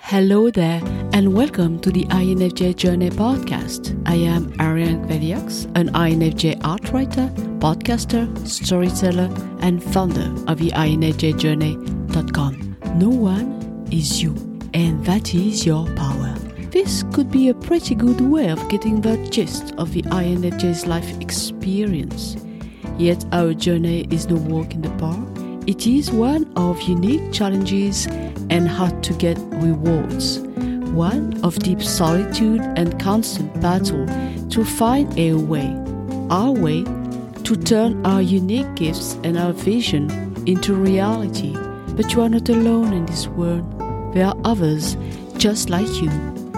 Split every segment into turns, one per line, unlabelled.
Hello there, and welcome to the INFJ Journey podcast. I am Ariane Veliox, an INFJ art writer, podcaster, storyteller, and founder of the INFJJourney.com. No one is you, and that is your power. This could be a pretty good way of getting the gist of the INFJ's life experience. Yet our journey is no walk in the park. It is one of unique challenges and hard to get rewards. One of deep solitude and constant battle to find a way, our way, to turn our unique gifts and our vision into reality. But you are not alone in this world. There are others just like you.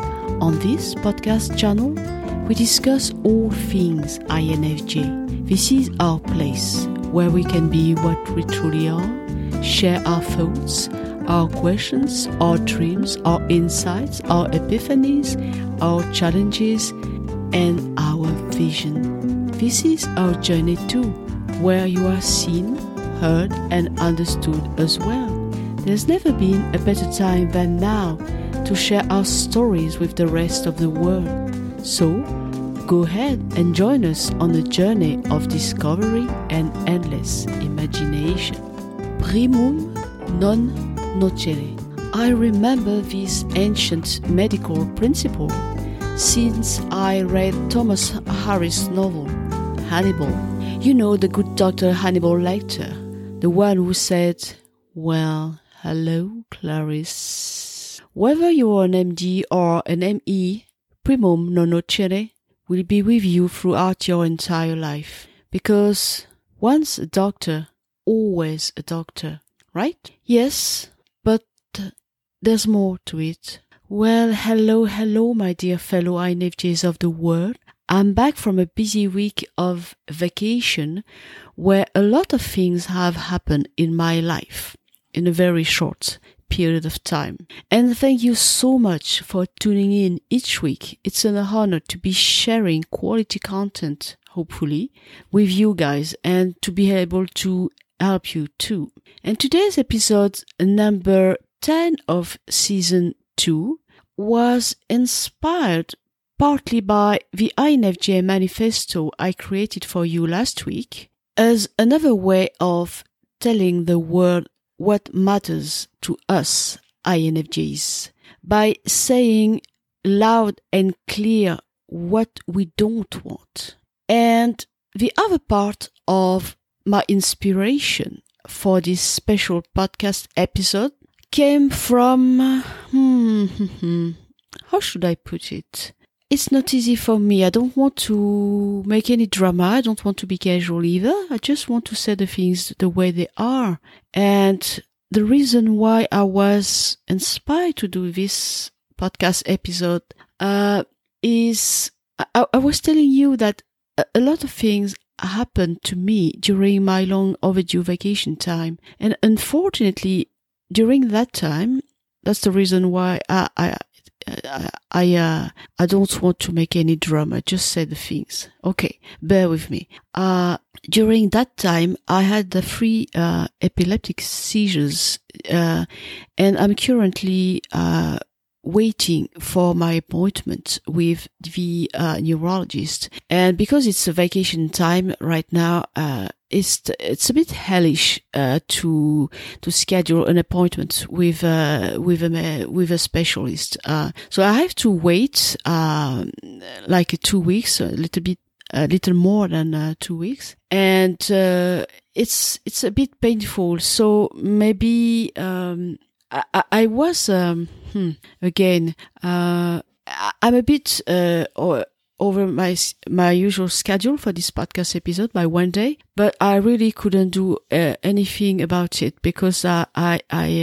On this podcast channel, we discuss all things INFJ. This is our place where we can be what we truly are, share our thoughts, our questions, our dreams, our insights, our epiphanies, our challenges, and our vision. This is our journey too, where you are seen, heard, and understood as well. There's never been a better time than now to share our stories with the rest of the world. So, go ahead and join us on the journey of discovery and endless imagination. Primum non nocere. I remember this ancient medical principle since I read Thomas Harris' novel, Hannibal. You know, the good Dr. Hannibal Lecter, the one who said, "Well, hello, Clarice." Whether you're an MD or an ME, primum non nocere will be with you throughout your entire life. Because once a doctor, always a doctor, right? Yes, but there's more to it. Well, hello, my dear fellow INFJs of the world. I'm back from a busy week of vacation where a lot of things have happened in my life in a very short period of time. And thank you so much for tuning in each week. It's an honor to be sharing quality content, hopefully, with you guys and to be able to help you too. And today's episode, number 10 of season 2, was inspired partly by the INFJ manifesto I created for you last week as another way of telling the world what matters to us INFJs by saying loud and clear what we don't want. And the other part of my inspiration for this special podcast episode came from, how should I put it? It's not easy for me. I don't want to make any drama. I don't want to be casual either. I just want to say the things the way they are. And the reason why I was inspired to do this podcast episode is I was telling you that a lot of things happened to me during my long overdue vacation time. And unfortunately, during that time, that's the reason why I don't want to make any drama, just say the things. Okay, bear with me. During that time, I had the 3 epileptic seizures, and I'm currently waiting for my appointment with the neurologist. And because it's a vacation time right now, it's a bit hellish to schedule an appointment with a specialist. So I have to wait like 2 weeks, a little more than 2 weeks, and it's a bit painful. So maybe I was again I'm a bit over my usual schedule for this podcast episode by one day, but I really couldn't do anything about it because I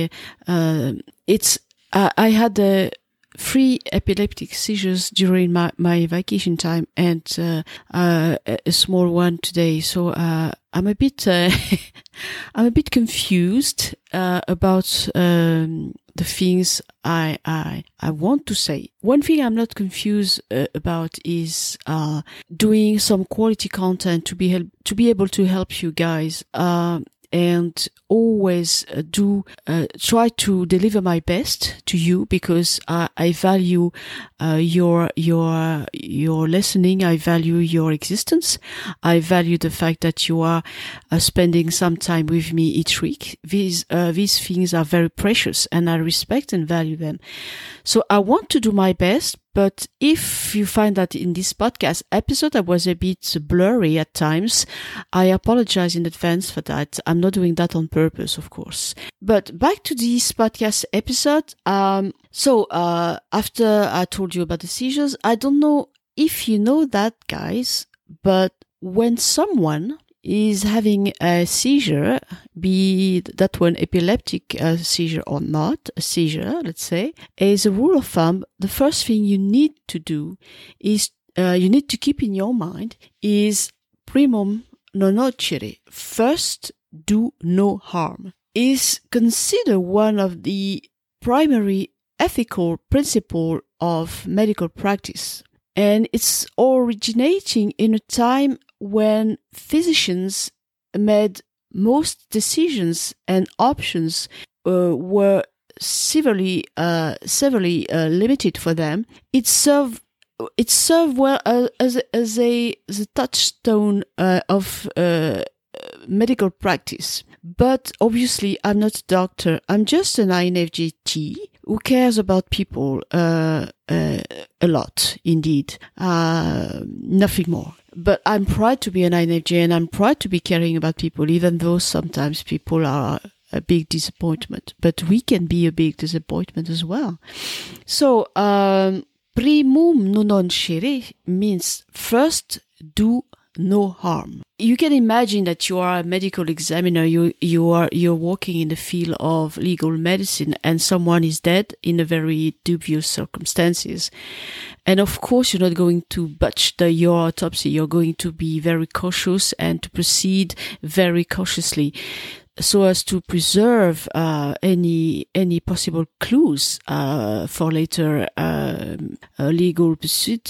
had 3 epileptic seizures during my vacation time and a small one today. So I'm a bit I'm a bit confused about the things I want to say. One thing I'm not confused about is doing some quality content to be able to help you guys. and always try to deliver my best to you, because I value your listening. I value your existence. I value the fact that you are spending some time with me each week. These things are very precious, and I respect and value them. So I want to do my best, but if you find that in this podcast episode I was a bit blurry at times, I apologize in advance for that. I'm not doing that on purpose, of course. But back to this podcast episode. So after I told you about the seizures, I don't know if you know that, guys, but when someone is having a seizure, be that one epileptic seizure or not, a seizure, let's say, as a rule of thumb, the first thing you need to do is, you need to keep in your mind is primum non nocere, first do no harm, is considered one of the primary ethical principles of medical practice. And it's originating in a time when physicians made most decisions and options were severely limited for them. It served well as a touchstone of medical practice. But obviously, I'm not a doctor. I'm just an INFJT who cares about people a lot, indeed. Nothing more. But I'm proud to be an INFJ, and I'm proud to be caring about people, even though sometimes people are a big disappointment. But we can be a big disappointment as well. So, primum non nocere means first do no harm. You can imagine that you are a medical examiner, you're working in the field of legal medicine, and someone is dead in a very dubious circumstances. And of course, you're not going to botch your autopsy. You're going to be very cautious and to proceed very cautiously, so as to preserve any possible clues for later legal pursuit,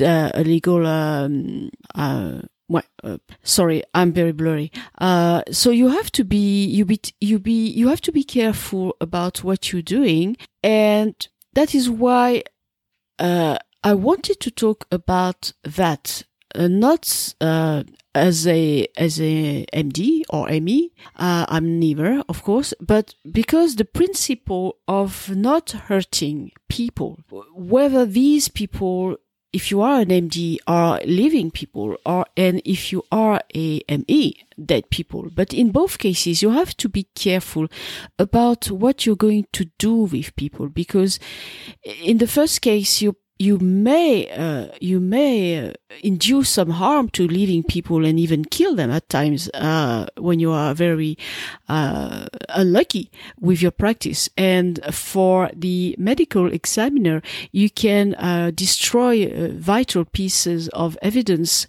sorry, I'm very blurry. So you have to be careful about what you're doing, and that is why I wanted to talk about that, not as a MD or ME. I'm neither, of course, but because the principle of not hurting people, whether these people, if you are an MD, are living people, and if you are a ME, dead people. But in both cases, you have to be careful about what you're going to do with people, because in the first case, you may induce some harm to living people and even kill them at times when you are very unlucky with your practice. And for the medical examiner, you can destroy vital pieces of evidence.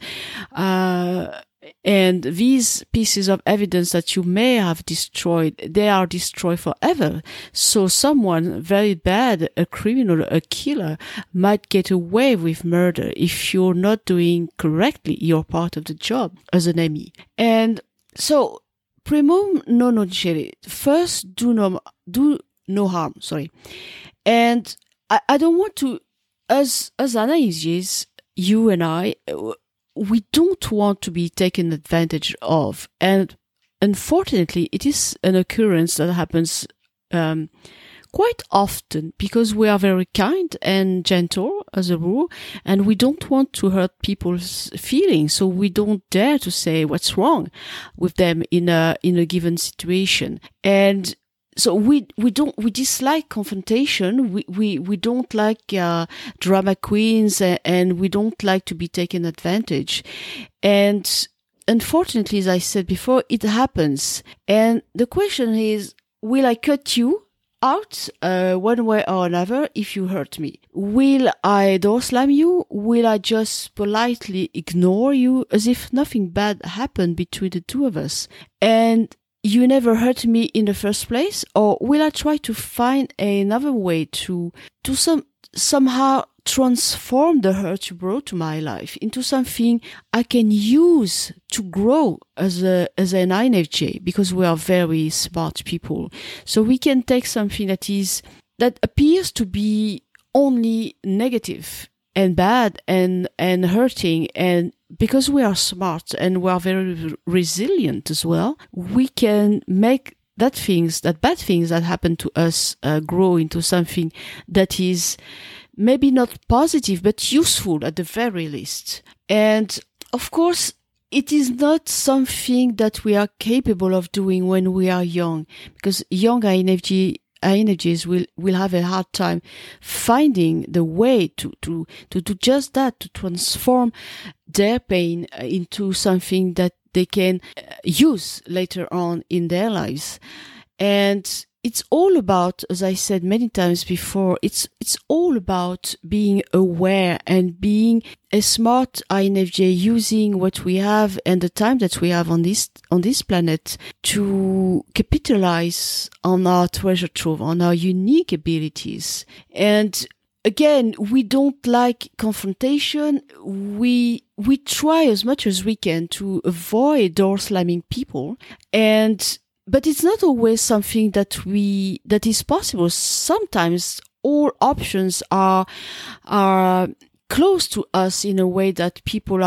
And these pieces of evidence that you may have destroyed, they are destroyed forever. So someone very bad, a criminal, a killer, might get away with murder if you're not doing correctly your part of the job as an ME. And so, primum non nocere, first do no harm, sorry. And I don't want to, as INFJs, you and I, we don't want to be taken advantage of. And unfortunately, it is an occurrence that happens quite often, because we are very kind and gentle as a rule, and we don't want to hurt people's feelings. So we don't dare to say what's wrong with them in a given situation. And so we dislike confrontation. We don't like drama queens, and we don't like to be taken advantage. And unfortunately, as I said before, it happens. And the question is, will I cut you out one way or another if you hurt me? Will I door slam you? Will I just politely ignore you as if nothing bad happened between the two of us? And you never hurt me in the first place? Or will I try to find another way to somehow transform the hurt you brought to my life into something I can use to grow as an INFJ, because we are very smart people. So we can take something that appears to be only negative and bad and hurting, and because we are smart and we are very resilient as well, we can make bad things that happen to us grow into something that is maybe not positive, but useful at the very least. And of course, it is not something that we are capable of doing when we are young, because young INFJs will have a hard time finding the way to do just that, to transform their pain into something that they can use later on in their lives. And it's all about, as I said many times before, it's all about being aware and being a smart INFJ, using what we have and the time that we have on this planet to capitalize on our treasure trove, on our unique abilities. And again, we don't like confrontation. We try as much as we can to avoid door slamming people, but it's not always something that is possible. Sometimes all options are close to us in a way that people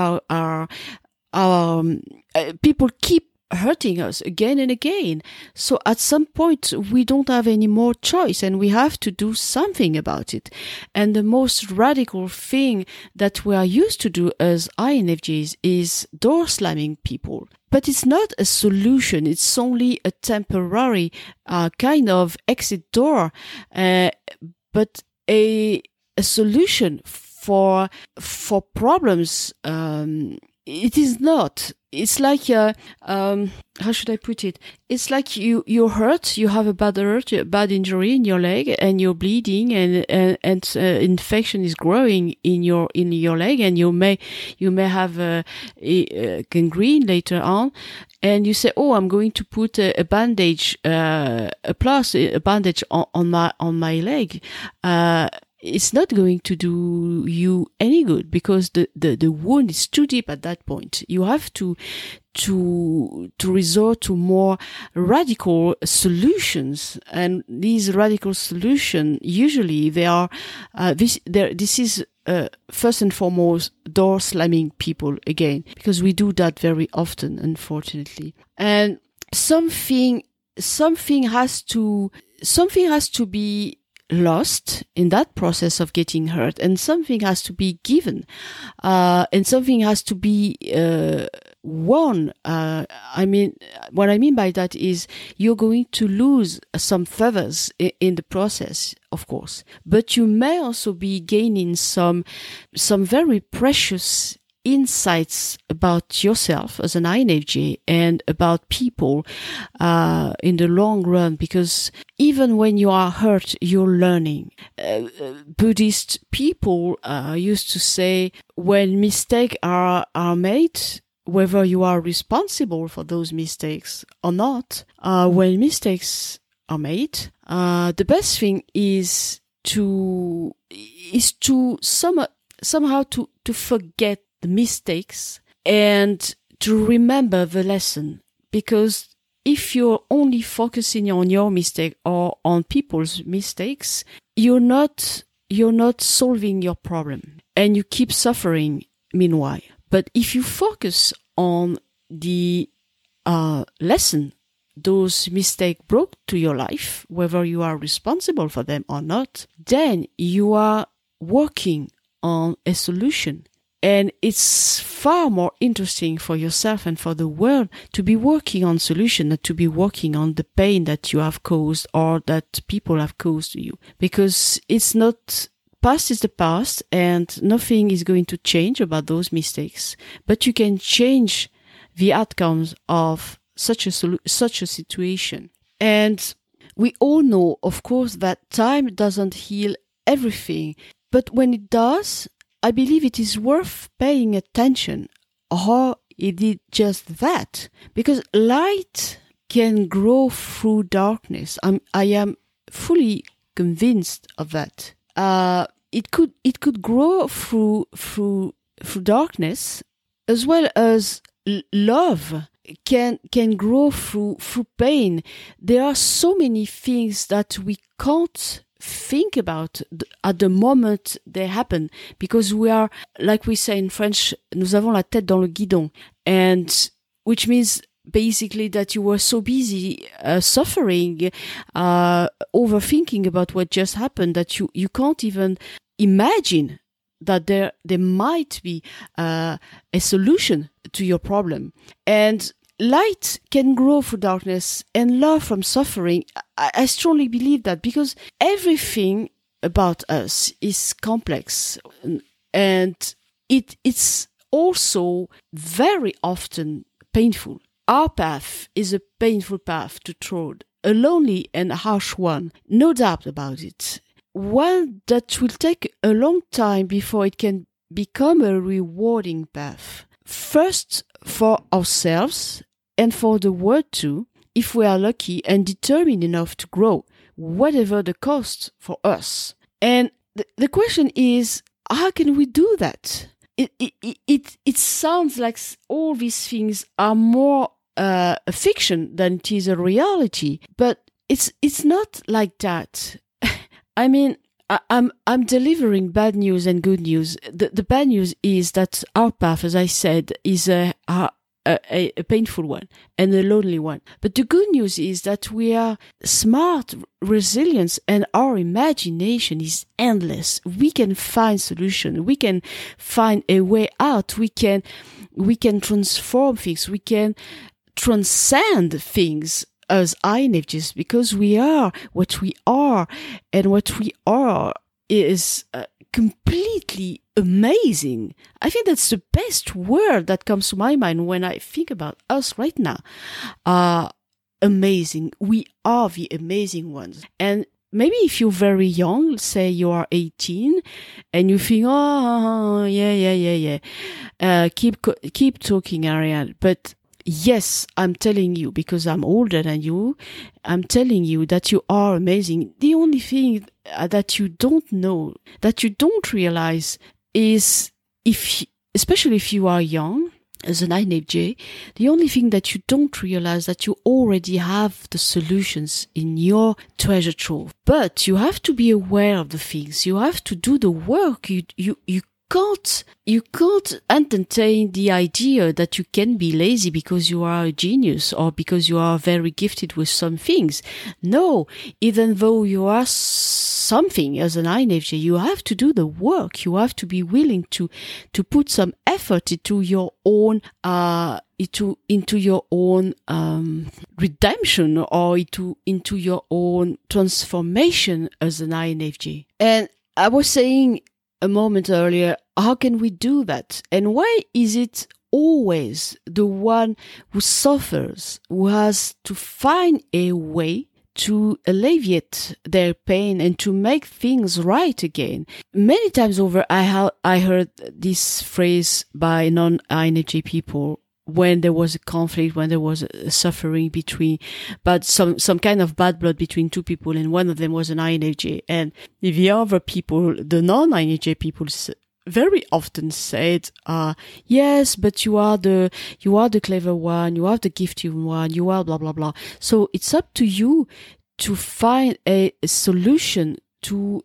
people keep hurting us again and again. So at some point we don't have any more choice and we have to do something about it. And the most radical thing that we are used to do as INFJs is door slamming people. But it's not a solution. It's only a temporary kind of exit door, but a solution for problems. It is not. It's like how should I put it? It's like you're hurt. You have a bad injury in your leg, and you're bleeding, and infection is growing in your leg, and you may have a gangrene later on. And you say, "Oh, I'm going to put a bandage, a bandage on my leg." It's not going to do you any good, because the wound is too deep at that point. You have to resort to more radical solutions, and these radical solutions usually they are this is first and foremost door slamming people again, because we do that very often, unfortunately. And something has to be lost in that process of getting hurt, and something has to be given, and something has to be won. What I mean by that is you're going to lose some feathers in the process, of course, but you may also be gaining some very precious insights about yourself as an INFJ and about people in the long run, because even when you are hurt, you're learning. Buddhist people used to say, when mistakes are made, whether you are responsible for those mistakes or not, when mistakes are made, the best thing is to somehow to forget the mistakes and to remember the lesson. Because if you're only focusing on your mistake or on people's mistakes, you're not solving your problem, and you keep suffering meanwhile. But if you focus on the lesson those mistakes brought to your life, whether you are responsible for them or not, then you are working on a solution. And it's far more interesting for yourself and for the world to be working on solution than to be working on the pain that you have caused or that people have caused to you. Because it's not, past is the past, and nothing is going to change about those mistakes. But you can change the outcomes of such a situation. And we all know, of course, that time doesn't heal everything. But when it does, I believe it is worth paying attention how it did just that. Because light can grow through darkness. I am fully convinced of that. It could grow through darkness, as well as love can grow through pain. There are so many things that we can't think about at the moment they happen, because we are, like we say in French, nous avons la tête dans le guidon, and which means basically that you were so busy suffering, overthinking about what just happened, that you can't even imagine that there might be a solution to your problem. And light can grow through darkness, and love from suffering. I strongly believe that, because everything about us is complex, and it's also very often painful. Our path is a painful path to trod, a lonely and harsh one, no doubt about it. One that will take a long time before it can become a rewarding path. First for ourselves, and for the world too, if we are lucky and determined enough to grow, whatever the cost for us. And the question is, how can we do that? It sounds like all these things are more a fiction than it is a reality, but it's not like that. I mean, I'm delivering bad news and good news. The bad news is that our path, as I said, is a painful one and a lonely one. But the good news is that we are smart, resilient, and our imagination is endless. We can find solutions. We can find a way out. We can transform things. We can transcend things as INFJs, because we are what we are, and what we are is completely amazing. I think that's the best word that comes to my mind when I think about us right now. Amazing. We are the amazing ones. And maybe if you're very young, say you are 18, and you think, oh, yeah. Keep talking, Ariane. But yes, I'm telling you, because I'm older than you, I'm telling you that you are amazing. The only thing that you don't know, that you don't realize, is especially if you are young, as an INFJ, the only thing that you don't realize that you already have the solutions in your treasure trove. But you have to be aware of the things. You have to do the work. You can't entertain the idea that you can be lazy because you are a genius or because you are very gifted with some things. No, even though you are something as an INFJ, you have to do the work. You have to be willing to put some effort into your own into your own redemption, or into your own transformation as an INFJ. And I was saying a moment earlier, how can we do that? And why is it always the one who suffers who has to find a way to alleviate their pain and to make things right again? Many times over, I heard this phrase by non-INFJ people when there was a conflict, when there was a suffering between, but some kind of bad blood between two people, and one of them was an INFJ. And the other people, the non-INFJ people, very often said, yes, but you are the clever one, you are the gifted one, you are blah, blah, blah. So it's up to you to find a solution to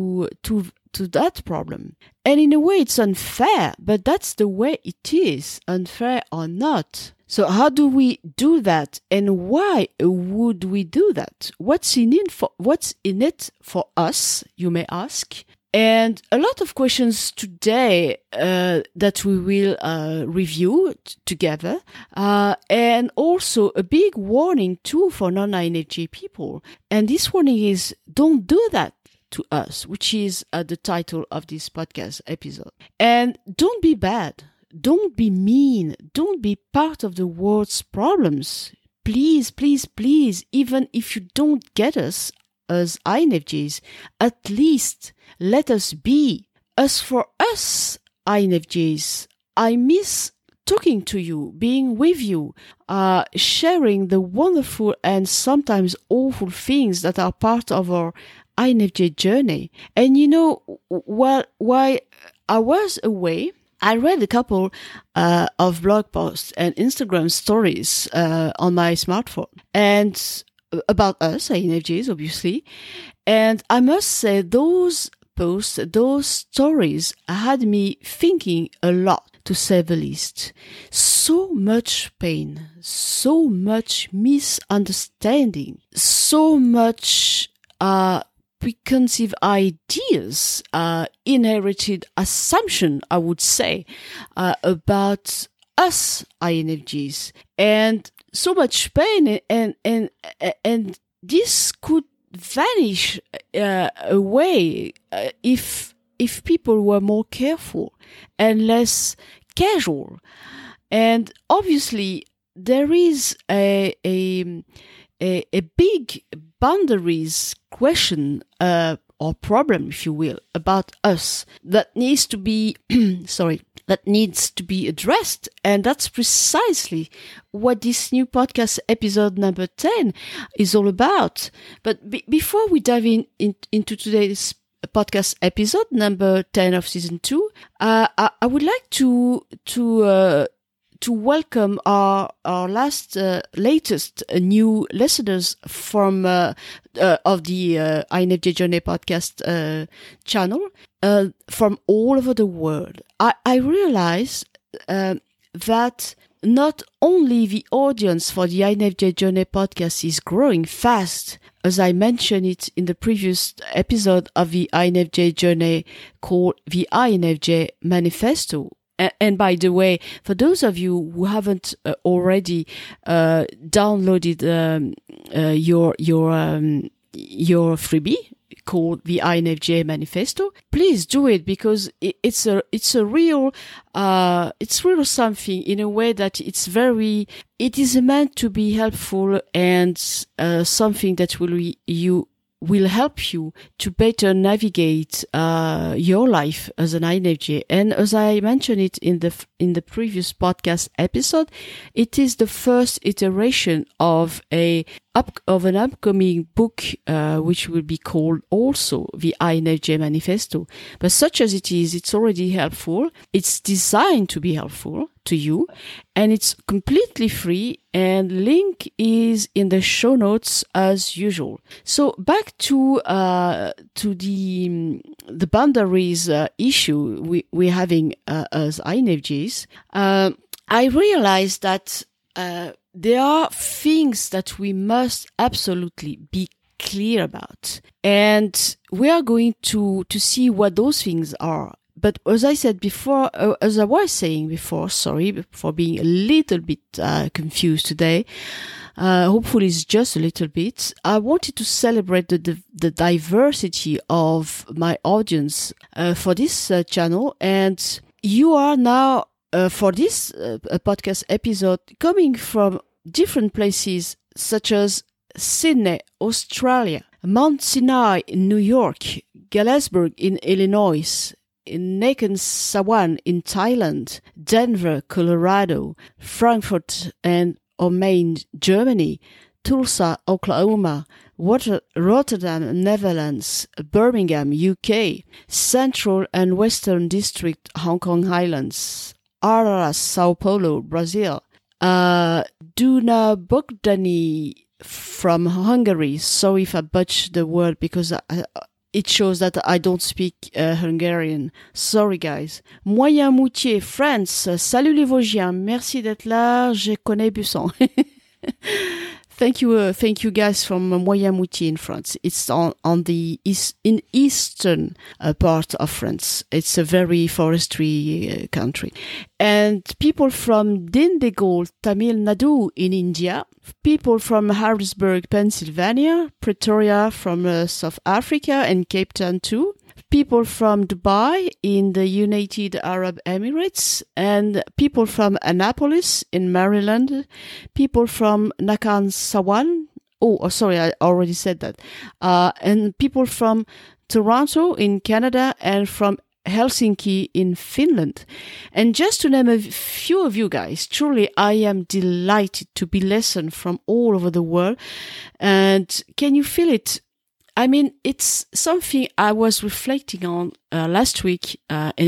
that problem. And in a way, it's unfair, but that's the way it is, unfair or not. So how do we do that? And why would we do that? What's in it for us, you may ask? And a lot of questions today that we will review together, and also a big warning too for non-INFJ people. And this warning is, don't do that to us, which is the title of this podcast episode. And don't be bad. Don't be mean. Don't be part of the world's problems. Please, please, please, even if you don't get us as INFJs, at least let us be. As for us INFJs, I miss talking to you, being with you, sharing the wonderful and sometimes awful things that are part of our INFJ journey. And while I was away, I read a couple of blog posts and Instagram stories on my smartphone, and about us, INFJs, obviously. And I must say, those posts, those stories had me thinking a lot, to say the least. So much pain, so much misunderstanding, so much preconceived ideas, inherited assumption, I would say, about us INFJs, and so much pain, and this could vanish away if people were more careful and less casual. And obviously, there is a big boundaries question or problem, if you will, about us that needs to be addressed. And that's precisely what this new podcast episode number 10 is all about. But before we dive into today's podcast episode number 10 of season 2, I would like to welcome our latest new listeners from of the INFJ Journey podcast channel from all over the world. I realize that not only the audience for the INFJ Journey podcast is growing fast, as I mentioned it in the previous episode of the INFJ Journey called the INFJ Manifesto. And by the way, for those of you who haven't already downloaded your freebie called the INFJ Manifesto, please do it, because it's real something, in a way that it is meant to be helpful, and something that will help you to better navigate your life as an INFJ. And as I mentioned it in the previous podcast episode, it is the first iteration of an upcoming book, which will be called also the INFJ Manifesto. But such as it is, it's already helpful. It's designed to be helpful to you, and it's completely free, and link is in the show notes as usual. So back to the boundaries issue we're having as INFJs. I realized that there are things that we must absolutely be clear about, and we are going to see what those things are. But as I said before, sorry for being a little bit confused today. Hopefully it's just a little bit. I wanted to celebrate the diversity of my audience for this channel, and you are now for this podcast episode coming from different places, such as Sydney, Australia, Mount Sinai in New York, Galesburg in Illinois, in Nakhon Sawan in Thailand, Denver, Colorado, Frankfurt and Main, Germany, Tulsa, Oklahoma, Rotterdam, Netherlands, Birmingham, UK, Central and Western District, Hong Kong Islands, Araras, Sao Paulo, Brazil, Duna Bogdani from Hungary. Sorry if I butchered the word, because it shows that I don't speak Hungarian. Sorry, guys. Moyen-Moutier, France. Salut les Vosgiens. Merci d'être là. Je connais Busson. Thank you guys from Moyen-Moutier in France. It's on the eastern part of France. It's a very forestry country. And people from Dindigul, Tamil Nadu in India. People from Harrisburg, Pennsylvania. Pretoria from South Africa and Cape Town too. People from Dubai in the United Arab Emirates, and people from Annapolis in Maryland, people from Nakhon Sawan. Oh, sorry, I already said that. And people from Toronto in Canada, and from Helsinki in Finland. And just to name a few of you guys, truly I am delighted to be listened from all over the world. And can you feel it? I mean, it's something I was reflecting on last week,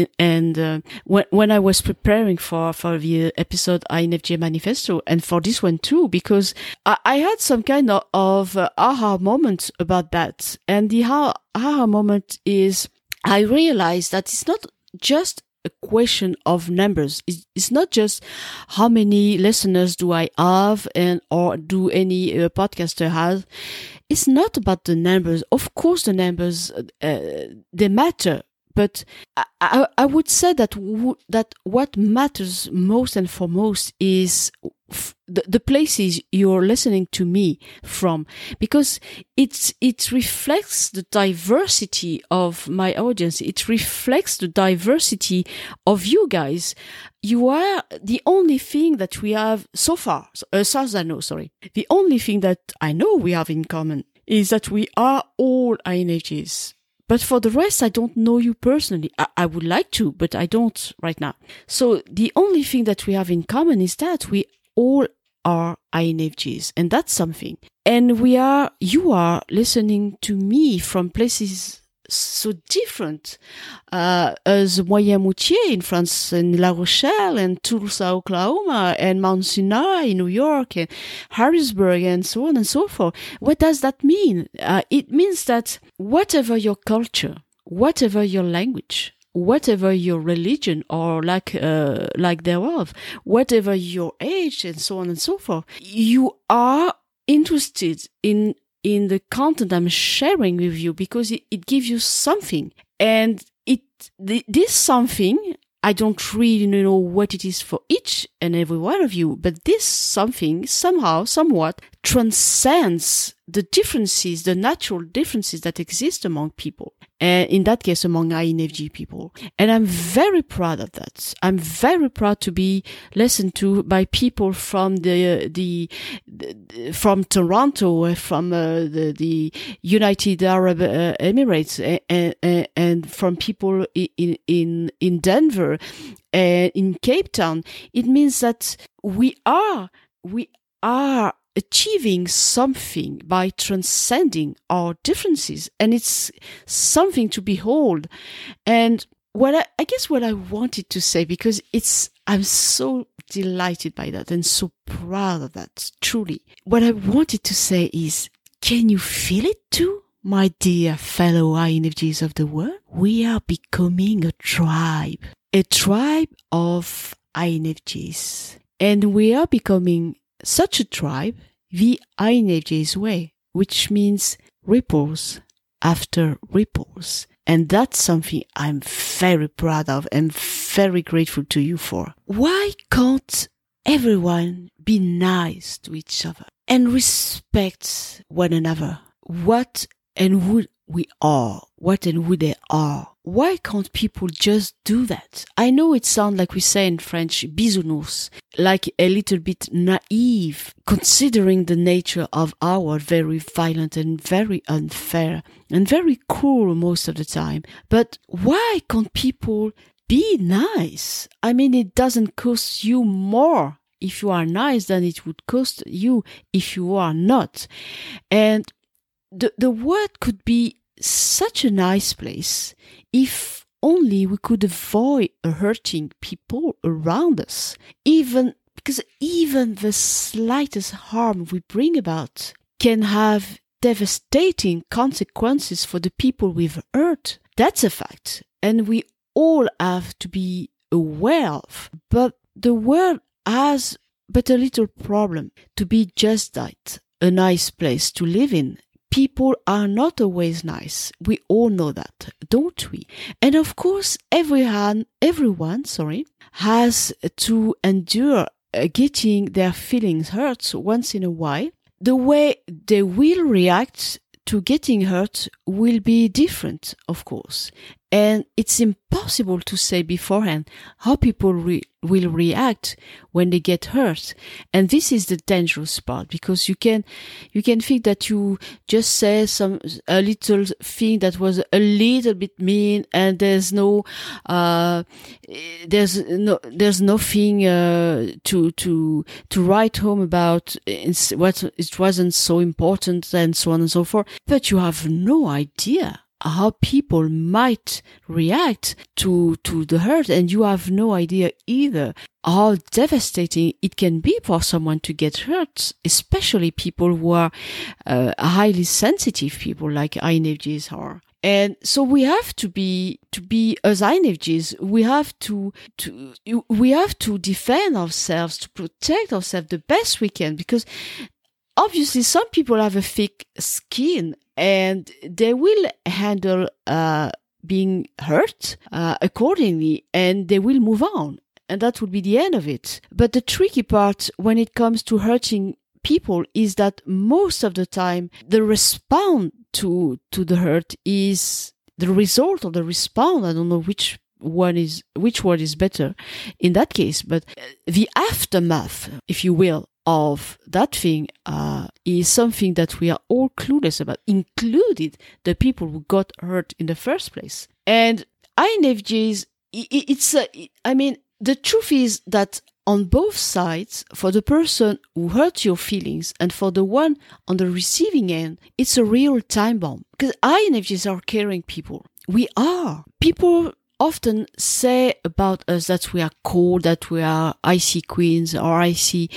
when I was preparing for the episode INFJ Manifesto, and for this one too, because I had some kind of aha moment about that. And the aha moment is I realized that it's not just a question of numbers. It's not just how many listeners do I have or do any podcaster have. It's not about the numbers. Of course, the numbers, they matter. But I would say that what matters most and foremost is the places you're listening to me from, because it reflects the diversity of my audience. It reflects the diversity of you guys. You are the only thing that we have so far, as far as I know, the only thing that I know we have in common is that we are all INFJs. But for the rest, I don't know you personally. I would like to, but I don't right now. So the only thing that we have in common is that we all are INFJs, and that's something. And you are listening to me from places so different, as Moyen-Moutier in France, and La Rochelle, and Tulsa, Oklahoma, and Mount Sinai in New York, and Harrisburg, and so on and so forth. What does that mean? It means that whatever your culture, whatever your language, whatever your religion or lack thereof, whatever your age, and so on and so forth, you are interested in the content I'm sharing with you, because it gives you something. And this something, I don't really know what it is for each and every one of you, but this something somehow, somewhat transcends the differences, the natural differences that exist among people. And in that case, among INFJ people. And I'm very proud of that. I'm very proud to be listened to by people from from Toronto, from the United Arab Emirates, and from people in Denver, and in Cape Town. It means that we are achieving something by transcending our differences, and it's something to behold. And what I wanted to say, because I'm so delighted by that and so proud of that, truly. What I wanted to say is, can you feel it too, my dear fellow INFJs of the world? We are becoming a tribe of INFJs, and we are becoming such a tribe the INFJ's way, which means ripples after ripples. And that's something I'm very proud of and very grateful to you for. Why can't everyone be nice to each other and respect one another? What and who we are, what and who they are. Why can't people just do that? I know it sounds like we say in French, bisounours, like a little bit naive, considering the nature of our world, very violent and very unfair and very cruel most of the time. But why can't people be nice? I mean, it doesn't cost you more if you are nice than it would cost you if you are not. And the world could be such a nice place if only we could avoid hurting people around us. Because even the slightest harm we bring about can have devastating consequences for the people we've hurt. That's a fact, and we all have to be aware of. But the world has but a little problem to be just that, a nice place to live in. People are not always nice. We all know that, don't we? And of course, everyone, has to endure getting their feelings hurt once in a while. The way they will react to getting hurt will be different, of course. And it's impossible to say beforehand how people will react when they get hurt. And this is the dangerous part, because you can think that you just say a little thing that was a little bit mean, and there's nothing to write home about. What it wasn't so important, and so on and so forth. But you have no idea how people might react to the hurt, and you have no idea either how devastating it can be for someone to get hurt, especially people who are highly sensitive people like INFJs are. And so we have to be as INFJs, we have to defend ourselves, to protect ourselves the best we can, because obviously some people have a thick skin and they will handle being hurt accordingly, and they will move on, and that will be the end of it. But the tricky part when it comes to hurting people is that most of the time the response to the hurt is the result of the response. I don't know which word is better in that case, but the aftermath, if you will, of that thing is something that we are all clueless about, included the people who got hurt in the first place. And INFJs, the truth is that on both sides, for the person who hurt your feelings and for the one on the receiving end, it's a real time bomb. Because INFJs are caring people. We are. People often say about us that we are cold, that we are icy queens or icy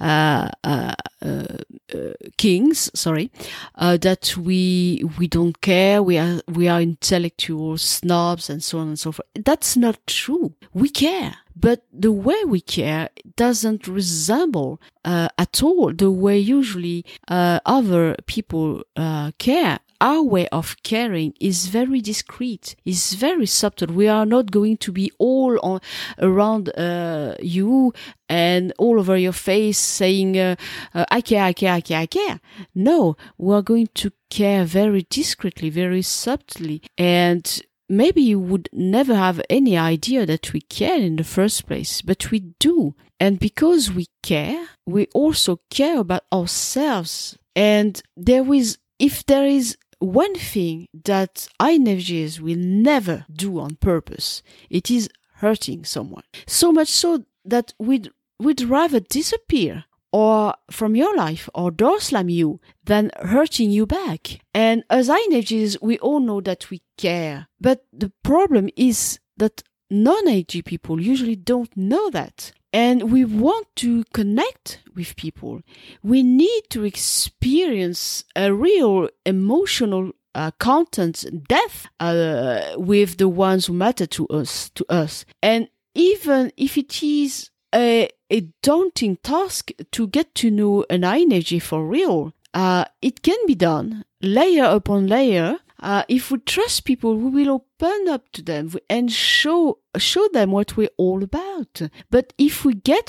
kings, that we don't care, we are intellectual snobs and so on and so forth. That's not true. We care. But the way we care doesn't resemble at all the way usually other people care. Our way of caring is very discreet, is very subtle. We are not going to be all around you and all over your face saying, I care. No, we are going to care very discreetly, very subtly. And maybe you would never have any idea that we care in the first place, but we do. And because we care, we also care about ourselves. And if there is one thing that INFJs will never do on purpose, it is hurting someone. So much so that we'd rather disappear or from your life or door slam you than hurting you back. And as INFJs, we all know that we care. But the problem is that non-INFJ people usually don't know that. And we want to connect with people. We need to experience a real emotional content depth with the ones who matter to us. And even if it is a daunting task to get to know an INFJ for real, it can be done layer upon layer. If we trust people, we will open up to them and show them what we're all about. But if we get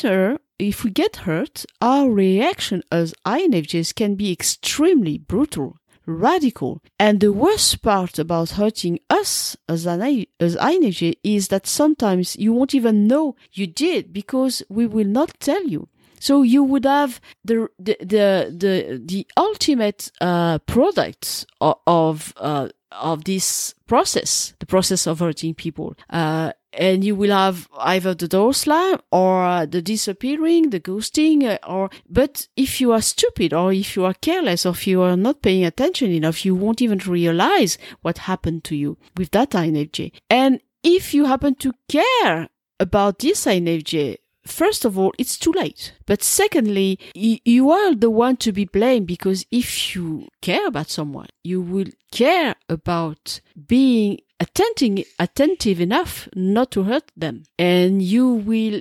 hurt, our reaction as INFJs can be extremely brutal, radical. And the worst part about hurting us as INFJ is that sometimes you won't even know you did because we will not tell you. So you would have the ultimate product of this process, the process of hurting people. And you will have either the door slam or the disappearing, the ghosting, but if you are stupid or if you are careless or if you are not paying attention enough, you won't even realize what happened to you with that INFJ. And if you happen to care about this INFJ, first of all, it's too late. But secondly, you are the one to be blamed, because if you care about someone, you will care about being attentive enough not to hurt them. And you will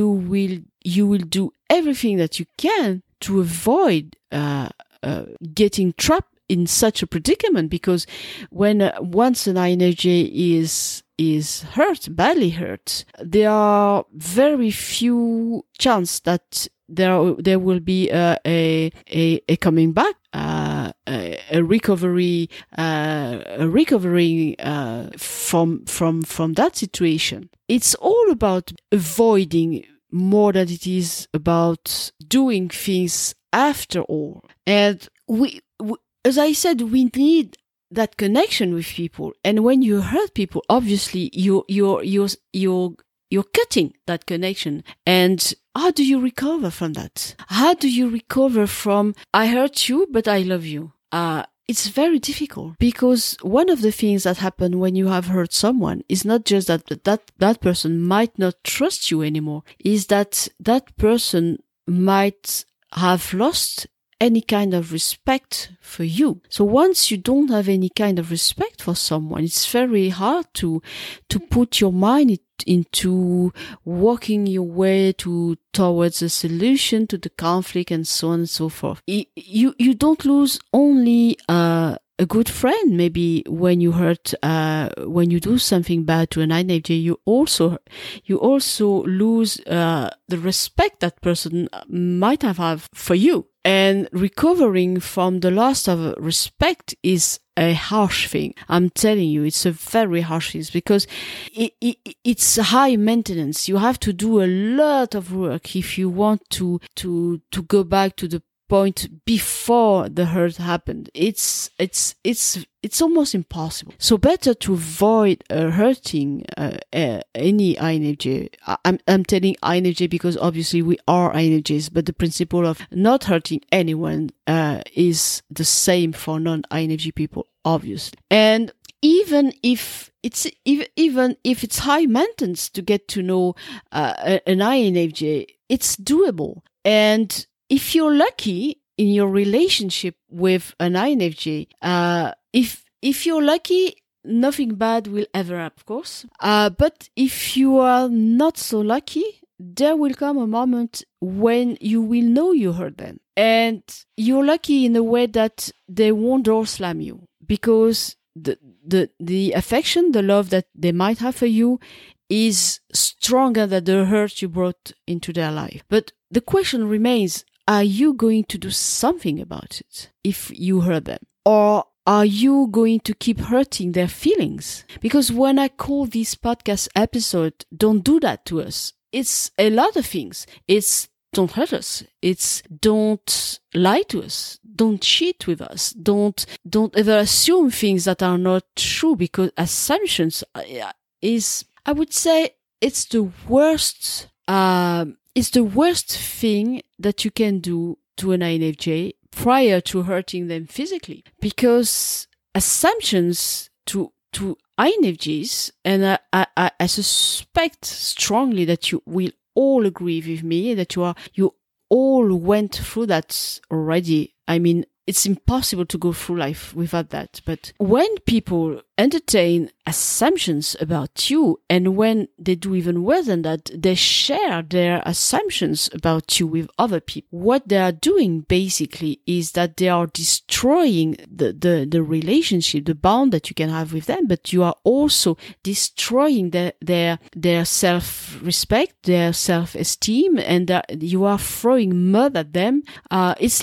do everything that you can to avoid getting trapped in such a predicament, because once an INFJ is hurt, badly hurt, there are very few chance that there will be a coming back. a recovery, recovering from that situation. It's all about avoiding more than it is about doing things after all. And we as I said, we need that connection with people. And when you hurt people, obviously you're cutting that connection. And how do you recover from that? How do you recover from, I hurt you, but I love you? It's very difficult, because one of the things that happen when you have hurt someone is not just that person might not trust you anymore, is that person might have lost any kind of respect for you. So once you don't have any kind of respect for someone, it's very hard to put your mind into walking your way towards a solution to the conflict, and so on and so forth. You don't lose only a good friend. Maybe when you when you do something bad to an INFJ, you also lose the respect that person might have for you. And recovering from the loss of respect is a harsh thing. I'm telling you, it's a very harsh thing, because it's high maintenance. You have to do a lot of work if you want to go back to the point before the hurt happened. It's almost impossible. So better to avoid hurting any INFJ. I'm telling INFJ because obviously we are INFJs, but the principle of not hurting anyone is the same for non-INFJ people, obviously. And even if it's high maintenance to get to know an INFJ, it's doable. And if you're lucky in your relationship with an INFJ, if you're lucky, nothing bad will ever happen, of course. But if you are not so lucky, there will come a moment when you will know you hurt them. And you're lucky in a way that they won't door slam you, because the affection, the love that they might have for you is stronger than the hurt you brought into their life. But the question remains, are you going to do something about it if you hurt them? Or are you going to keep hurting their feelings? Because when I call this podcast episode, Don't Do That to Us, it's a lot of things. It's don't hurt us. It's don't lie to us. Don't cheat with us. Don't ever assume things that are not true, because assumptions is, I would say, it's the worst thing that you can do to an INFJ prior to hurting them physically. Because assumptions to INFJs, and I suspect strongly that you will all agree with me, that you all went through that already. I mean, it's impossible to go through life without that. But when people entertain assumptions about you, and when they do even worse than that, they share their assumptions about you with other people, what they are doing basically is that they are destroying the relationship, the bond that you can have with them, but you are also destroying their self-respect, their self-esteem, and you are throwing mud at them. It's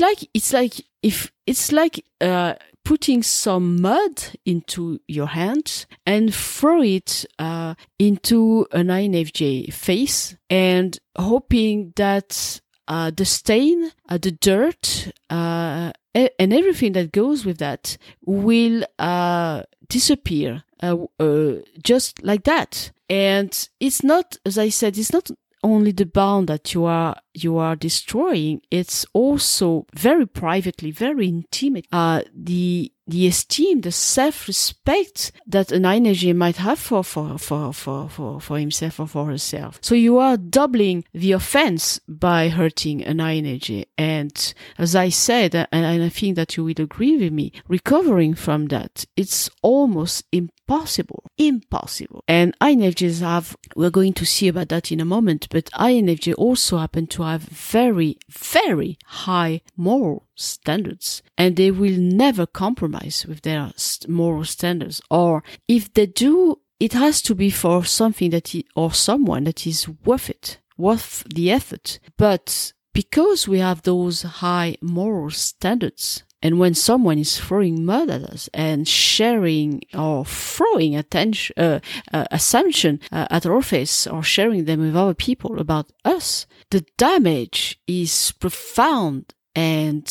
like putting some mud into your hand and throw it into an INFJ face, and hoping that the stain, the dirt, and everything that goes with that will disappear just like that. And it's not, as I said, it's not only the bond that you are destroying, it's also very privately, very intimate. The esteem, the self-respect that an INFJ might have for himself or for herself. So you are doubling the offense by hurting an INFJ. And as I said, and I think that you will agree with me, recovering from that, it's almost impossible. And INFJs we're going to see about that in a moment, but INFJ also happen to have very, very high moral standards, and they will never compromise with their moral standards. Or if they do, it has to be for something or someone that is worth the effort. But because we have those high moral standards, And when someone is throwing mud at us and sharing or throwing assumption at our face or sharing them with other people about us, the damage is profound and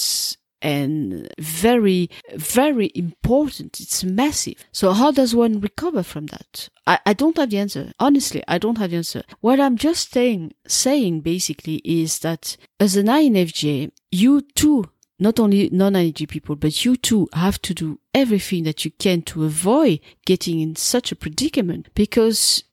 very, very important. It's massive. So how does one recover from that? I don't have the answer. Honestly, I don't have the answer. What I'm just saying basically is that as an INFJ, you too, not only non-INFJ people, but you too have to do everything that you can to avoid getting in such a predicament, because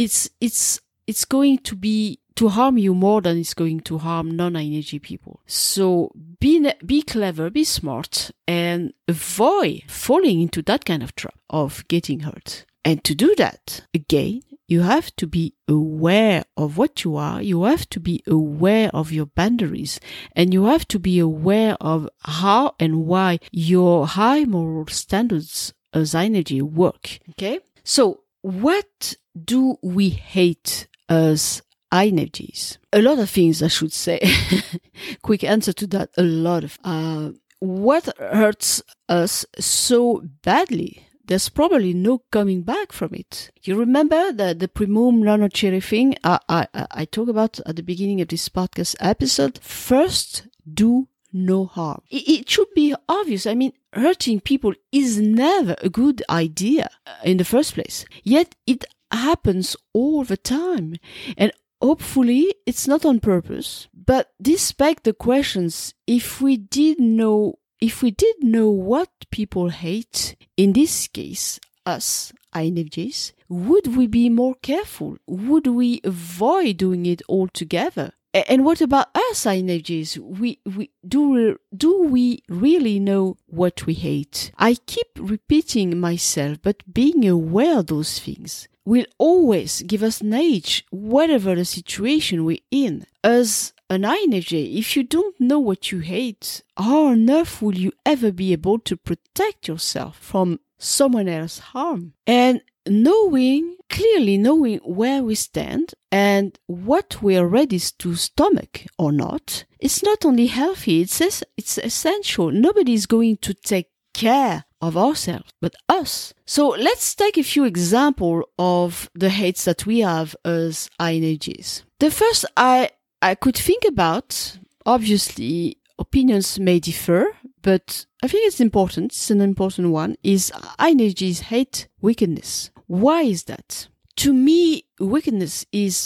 it's going to harm you more than it's going to harm non-INFJ people. So be clever, be smart, and avoid falling into that kind of trap of getting hurt. And to do that, again, you have to be aware of what you are. You have to be aware of your boundaries, and you have to be aware of how and why your high moral standards as INFJ work. Okay? So what do we hate as INFJs? A lot of things, I should say. Quick answer to that. A lot of. What hurts us so badly? There's probably no coming back from it. You remember the primum non nocere thing I talked about at the beginning of this podcast episode? First, do no harm. It should be obvious. I mean, hurting people is never a good idea in the first place. Yet it happens all the time. And hopefully it's not on purpose. But this begs the questions, if we did know what people hate, in this case, us, INFJs, would we be more careful? Would we avoid doing it altogether? And what about us, INFJs? Do we really know what we hate? I keep repeating myself, but being aware of those things will always give us an edge, whatever the situation we're in. As an INFJ, if you don't know what you hate, how on earth will you ever be able to protect yourself from someone else's harm? And clearly knowing where we stand and what we are ready to stomach or not, it's not only healthy, it's essential. Nobody is going to take care of ourselves but us. So let's take a few examples of the hates that we have as INFJs. The first I could think about, obviously opinions may differ, but I think it's an important one, is INFJs hate wickedness. Why is that? To me, wickedness is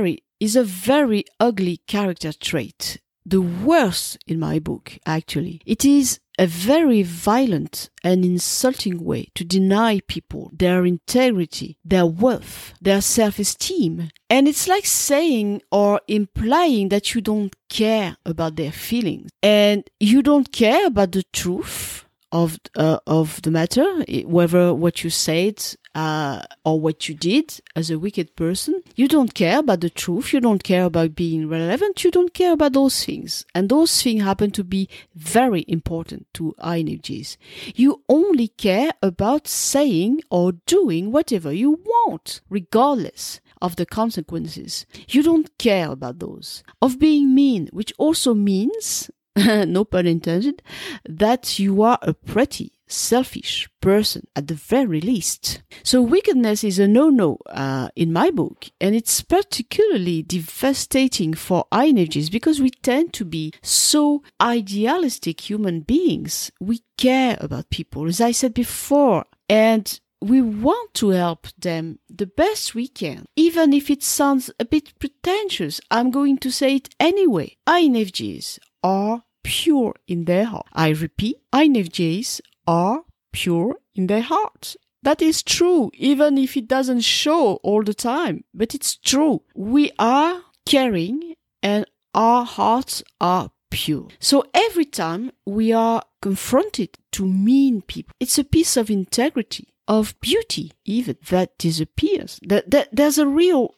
a very ugly character trait. The worst in my book, actually. It is a very violent and insulting way to deny people their integrity, their worth, their self-esteem. And it's like saying or implying that you don't care about their feelings and you don't care about the truth of the matter, whether what you said or what you did as a wicked person. You don't care about the truth. You don't care about being relevant. You don't care about those things. And those things happen to be very important to INFJs. You only care about saying or doing whatever you want, regardless of the consequences. You don't care about those. Of being mean, which also means, no pun intended, that you are a pretty selfish person at the very least. So wickedness is a no-no in my book, and it's particularly devastating for INFJs because we tend to be so idealistic human beings. We care about people, as I said before, and we want to help them the best we can. Even if it sounds a bit pretentious, I'm going to say it anyway. INFJs are pure in their heart. I repeat, INFJs are pure in their heart. That is true, even if it doesn't show all the time. But it's true. We are caring and our hearts are pure. So every time we are confronted to mean people, it's a piece of integrity, of beauty even, that disappears. There's a real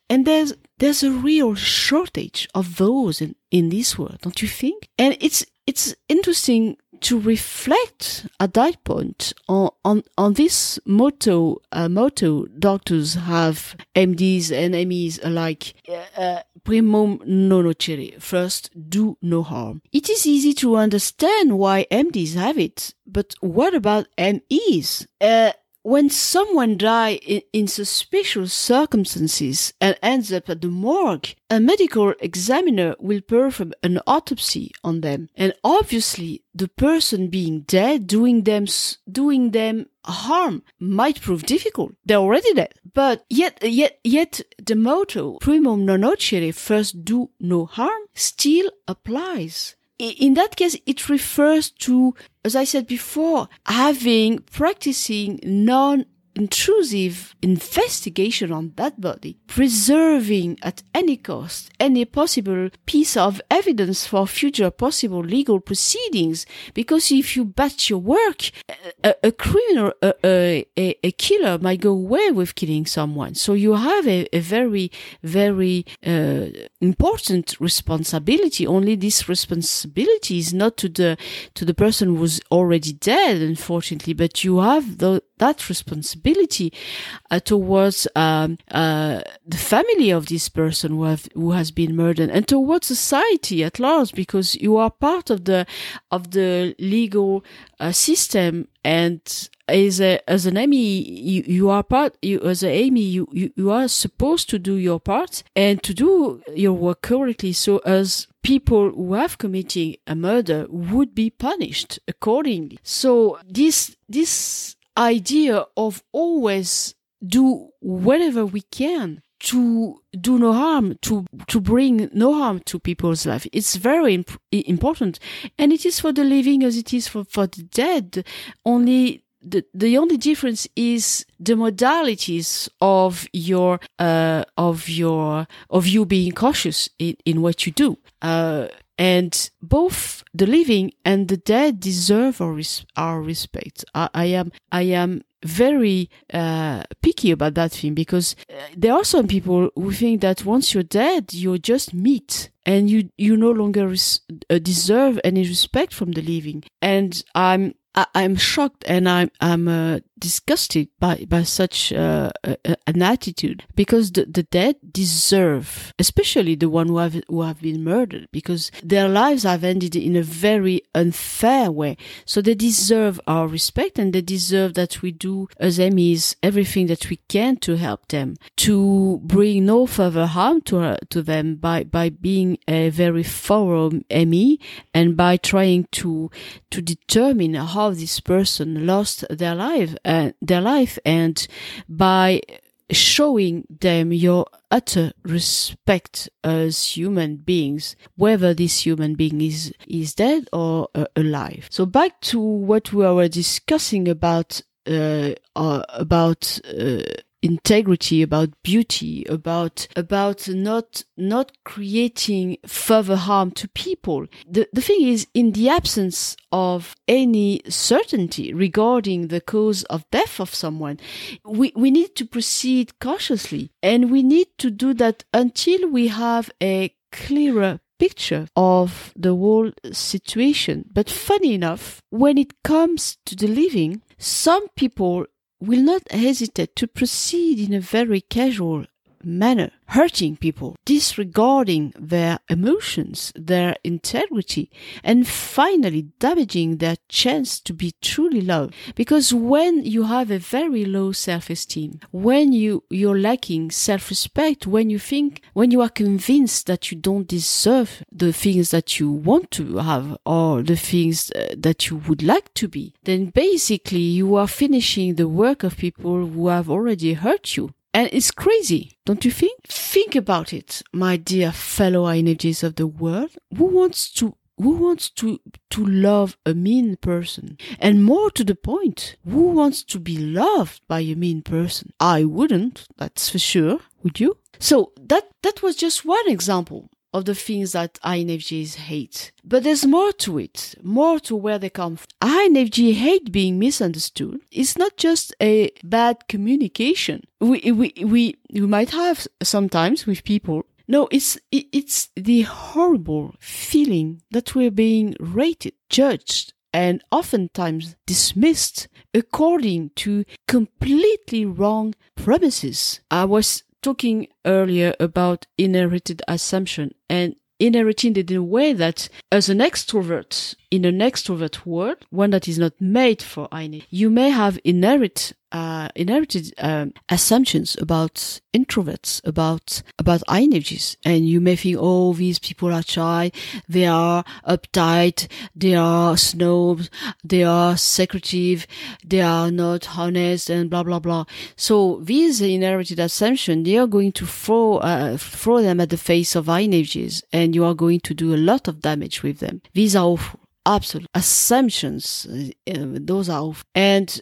shortage of those in this world, don't you think? And it's interesting to reflect at that point on this motto doctors have, MDs and MEs alike, primum non nocere, first do no harm. It is easy to understand why MDs have it, but what about MEs? When someone dies in suspicious circumstances and ends up at the morgue, a medical examiner will perform an autopsy on them. And obviously, the person being dead doing them harm might prove difficult. They're already dead. But yet the motto, primum non nocere, first do no harm, still applies. In that case, it refers to, as I said before, practicing non-intrusive investigation on that body, preserving at any cost any possible piece of evidence for future possible legal proceedings. Because if you batch your work, a criminal, a killer might go away with killing someone. So you have a very, very important responsibility. Only this responsibility is not to the person who's already dead, unfortunately, but you have that responsibility towards the family of this person who has been murdered, and towards society at large, because you are part of the legal system. And as an ME, you are supposed to do your part and to do your work correctly, so as people who have committed a murder would be punished accordingly. So this idea of always do whatever we can to do no harm, to bring no harm to people's life, it's very important, and it is for the living as it is for the dead. Only the only difference is the modalities of you being cautious in what you do. And both the living and the dead deserve our respect. I am very picky about that thing, because there are some people who think that once you're dead, you're just meat, and you no longer deserve any respect from the living. And I'm shocked, and I'm disgusted by such an attitude, because the dead deserve, especially the one who have been murdered, because their lives have ended in a very unfair way. So they deserve our respect, and they deserve that we do as MEs everything that we can to help them, to bring no further harm to them by being a very thorough ME, and by trying to determine how this person lost their life, and by showing them your utter respect as human beings, whether this human being is dead or alive. So back to what we were discussing about integrity, about beauty, about not creating further harm to people. The thing is, in the absence of any certainty regarding the cause of death of someone, we need to proceed cautiously, and we need to do that until we have a clearer picture of the whole situation. But funny enough, when it comes to the living, some people will not hesitate to proceed in a very casual manner, hurting people, disregarding their emotions, their integrity, and finally damaging their chance to be truly loved. Because when you have a very low self-esteem, when you're lacking self-respect, when you are convinced that you don't deserve the things that you want to have, or the things that you would like to be, then basically you are finishing the work of people who have already hurt you. And it's crazy, don't you think? Think about it, my dear fellow INFJs of the world. Who wants to love a mean person? And more to the point, who wants to be loved by a mean person? I wouldn't, that's for sure. Would you? So that was just one example of the things that INFJs hate. But there's more to it, more to where they come from. INFJ hate being misunderstood. It's not just a bad communication we might have sometimes with people. No, it's the horrible feeling that we're being rated, judged, and oftentimes dismissed according to completely wrong premises. I was talking earlier about inherited assumption, and inheriting it in a way that as an extrovert, in an extrovert world, one that is not made for INFJ, you may have inherited assumptions about introverts, about INFJs, and you may think, oh, these people are shy, they are uptight, they are snobs, they are secretive, they are not honest, and blah blah blah. So these inherited assumptions, they are going to throw them at the face of INFJs, and you are going to do a lot of damage with them. These are awful. Absolute assumptions, those are awful. And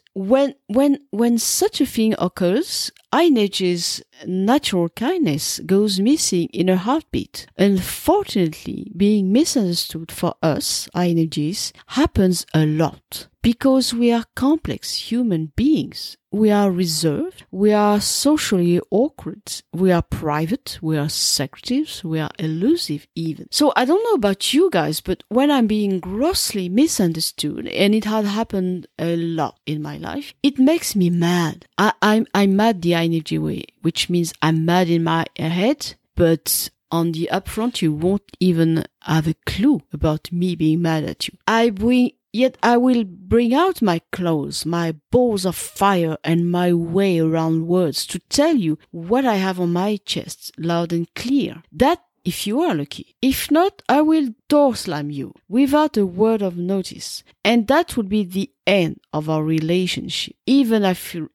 when such a thing occurs, INFJ's natural kindness goes missing in a heartbeat. Unfortunately, being misunderstood for us, INFJs, happens a lot. Because we are complex human beings. We are reserved, we are socially awkward, we are private, we are secretive, we are elusive even. So I don't know about you guys, but when I'm being grossly misunderstood, and it had happened a lot in my life, it makes me mad. I'm mad the INFJ way, which means I'm mad in my head, but on the upfront, you won't even have a clue about me being mad at you. Yet I will bring out my claws, my balls of fire, and my way around words to tell you what I have on my chest, loud and clear. That, if you are lucky. If not, I will door slam you without a word of notice. And that would be the end of our relationship. Even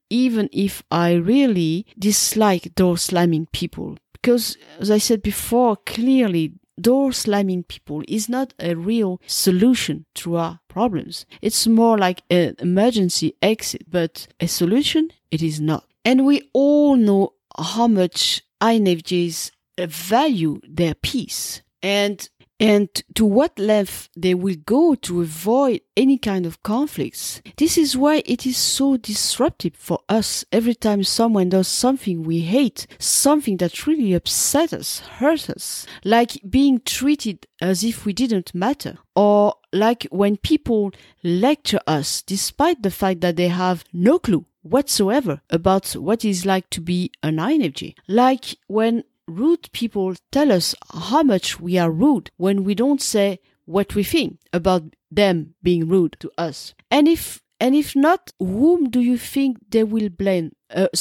if I really dislike door slamming people. Because, as I said before, clearly, door slamming people is not a real solution to our problems. It's more like an emergency exit, but a solution it is not. And we all know how much INFJs value their peace and to what length they will go to avoid any kind of conflicts. This is why it is so disruptive for us every time someone does something we hate, something that really upsets us, hurts us, like being treated as if we didn't matter, or like when people lecture us despite the fact that they have no clue whatsoever about what it's like to be an INFJ, like when rude people tell us how much we are rude when we don't say what we think about them being rude to us. And if not, whom do you think they will blame?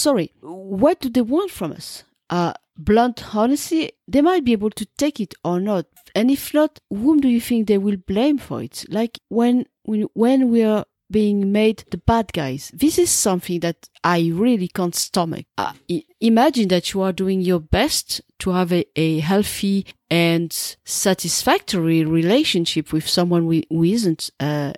What do they want from us? Blunt honesty? They might be able to take it or not. And if not, whom do you think they will blame for it? Like when we are being made the bad guys. This is something that I really can't stomach. Imagine that you are doing your best to have a healthy and satisfactory relationship with someone who isn't an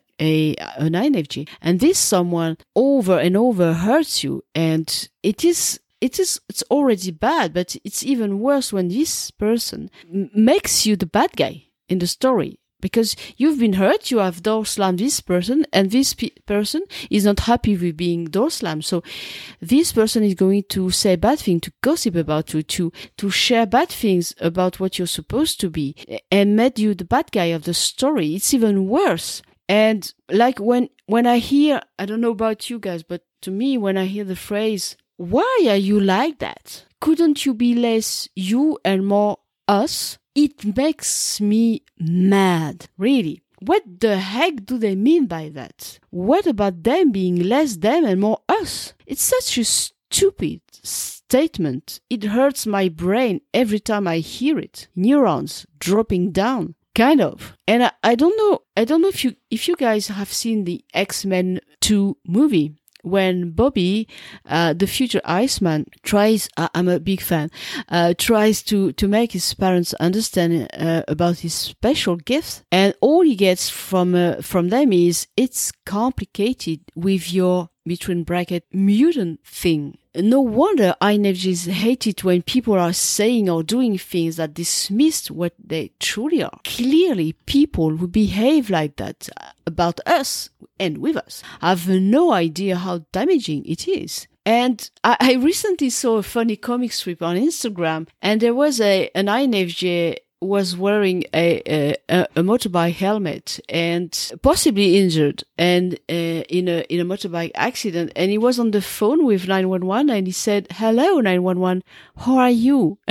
INFJ, and this someone over and over hurts you, and it's already bad, but it's even worse when this person makes you the bad guy in the story. Because you've been hurt, you have door slammed this person, and this person is not happy with being door slammed. So this person is going to say bad things, to gossip about you, to share bad things about what you're supposed to be, and made you the bad guy of the story. It's even worse. And like when I hear, I don't know about you guys, but to me, when I hear the phrase, "Why are you like that? Couldn't you be less you and more us?" It makes me mad, really. What the heck do they mean by that? What about them being less them and more us? It's such a stupid statement. It hurts my brain every time I hear it. Neurons dropping down, kind of. And I don't know if you guys have seen the X-Men 2 movie. When Bobby, the future Iceman, tries, I'm a big fan, tries to make his parents understand about his special gifts, and all he gets from them is, it's complicated with your, between bracket, mutant thing. No wonder INFJs hate it when people are saying or doing things that dismiss what they truly are. Clearly, people who behave like that about us and with us have no idea how damaging it is. And I recently saw a funny comic strip on Instagram, and there was an INFJ was wearing a motorbike helmet and possibly injured and in a motorbike accident, and he was on the phone with 911 and he said, "Hello 911, how are you?"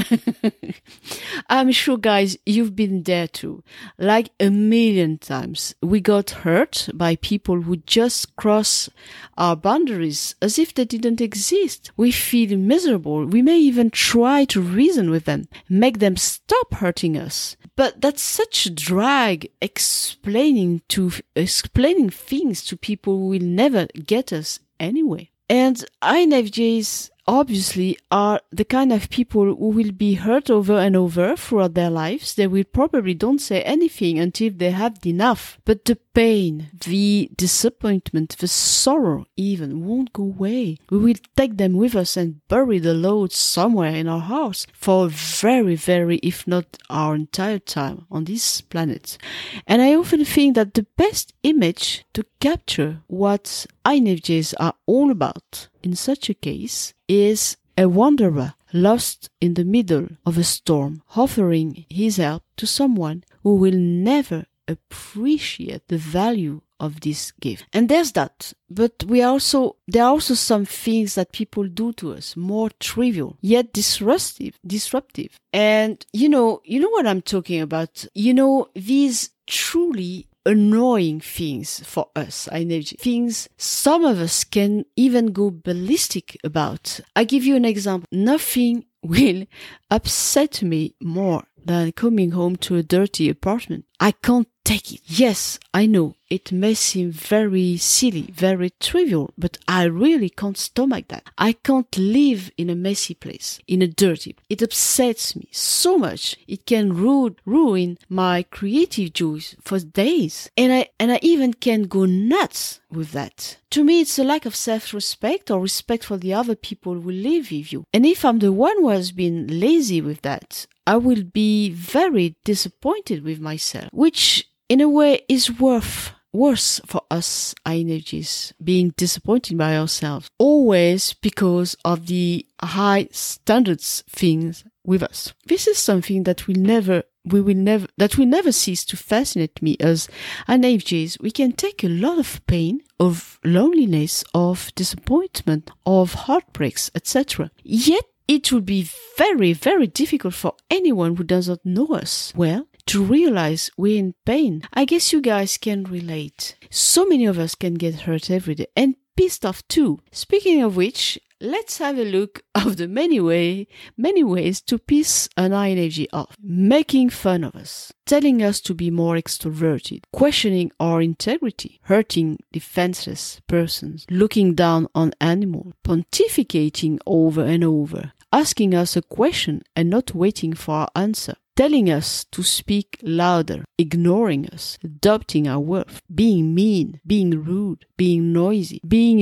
I'm sure, guys, you've been there too. Like a million times. We got hurt by people who just cross our boundaries as if they didn't exist. We feel miserable. We may even try to reason with them, make them stop hurting us. But that's such a drag explaining things to people who will never get us anyway. And INFJs obviously are the kind of people who will be hurt over and over throughout their lives. They will probably don't say anything until they have enough. But the pain, the disappointment, the sorrow even won't go away. We will take them with us and bury the load somewhere in our house for a very, very, if not our entire time on this planet. And I often think that the best image to capture what INFJs are all about in such a case is a wanderer lost in the middle of a storm, offering his help to someone who will never appreciate the value of this gift. And there's that. But there are also some things that people do to us, more trivial, yet disruptive. And you know what I'm talking about. These truly annoying things for us, things some of us can even go ballistic about. I give you an example. Nothing will upset me more than coming home to a dirty apartment. I can't take it. Yes, I know it may seem very silly, very trivial, but I really can't stomach that. I can't live in a messy place, in a dirty. It upsets me so much. It can ruin my creative joys for days. And I even can go nuts with that. To me, it's a lack of self-respect or respect for the other people who live with you. And if I'm the one who has been lazy with that, I will be very disappointed with myself, which in a way is worse for us INFJs, being disappointed by ourselves, always because of the high standards things with us. This is something that will never cease to fascinate me as INFJs. We can take a lot of pain, of loneliness, of disappointment, of heartbreaks, etc. Yet it would be very, very difficult for anyone who does not know us well to realize we're in pain. I guess you guys can relate. So many of us can get hurt every day and pissed off too. Speaking of which, let's have a look of the many ways to piss an INFJ off. Making fun of us, telling us to be more extroverted, questioning our integrity, hurting defenseless persons, looking down on animals, pontificating over and over, asking us a question and not waiting for our answer, telling us to speak louder, ignoring us, doubting our worth, being mean, being rude, being noisy, being,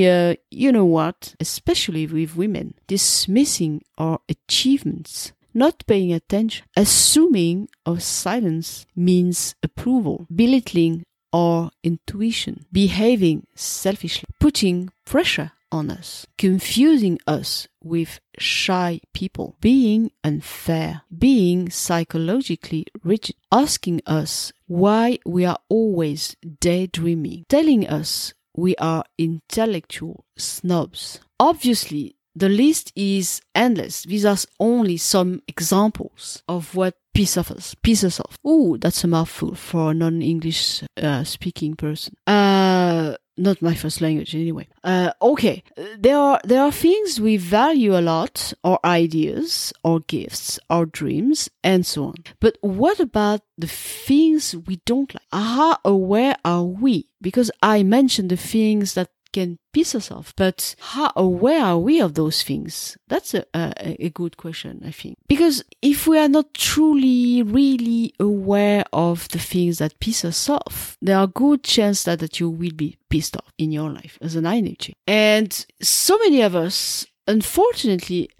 especially with women, dismissing our achievements, not paying attention, assuming our silence means approval, belittling our intuition, behaving selfishly, putting pressure on us, confusing us with shy people, being unfair, being psychologically rigid, asking us why we are always daydreaming, telling us we are intellectual snobs. Obviously, the list is endless. These are only some examples of what pisses us off. Ooh, that's a mouthful for a non-English speaking person. Not my first language anyway. Okay. There are things we value a lot, our ideas, our gifts, our dreams, and so on. But what about the things we don't like? How aware are we? Because I mentioned the things that can piss us off, but how aware are we of those things? That's a good question, I think. Because if we are not truly, really aware of the things that piss us off, there are good chances that you will be pissed off in your life as an INFJ. And so many of us, unfortunately,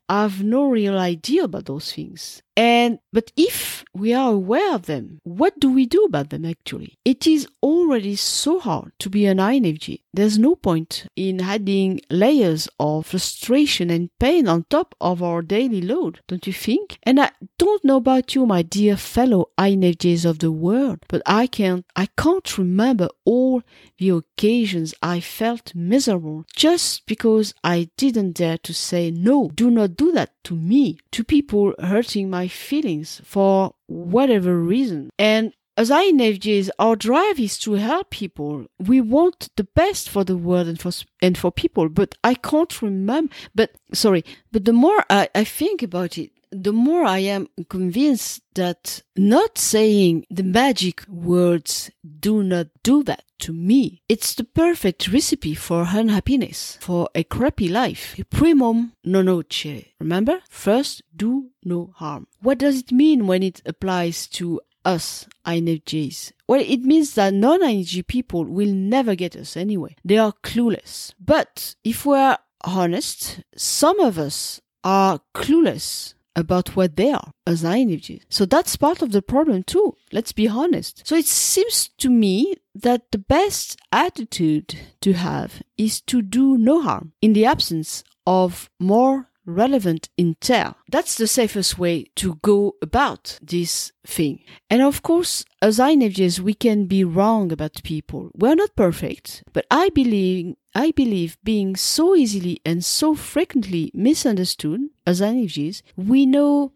I have no real idea about those things. But if we are aware of them, what do we do about them actually? It is already so hard to be an INFJ. There's no point in adding layers of frustration and pain on top of our daily load, don't you think? And I don't know about you, my dear fellow INFJs of the world, but I can't remember all the occasions I felt miserable just because I didn't dare to say no, do not do that to me, to people hurting my feelings for whatever reason. And as INFJs, our drive is to help people. We want the best for the world and for people, but I can't remember. But the more I think about it, the more I am convinced that not saying the magic words, do not do that to me, it's the perfect recipe for unhappiness, for a crappy life. Primum non nocere. Remember? First, do no harm. What does it mean when it applies to us INFJs? Well, it means that non-INFJ people will never get us anyway. They are clueless. But if we're honest, some of us are clueless about what they are as INFJs. So that's part of the problem too. Let's be honest. So it seems to me that the best attitude to have is to do no harm in the absence of more relevant intel. That's the safest way to go about this thing. And of course, as INFJs, we can be wrong about people. We're not perfect, but I believe being so easily and so frequently misunderstood as INFJs, we know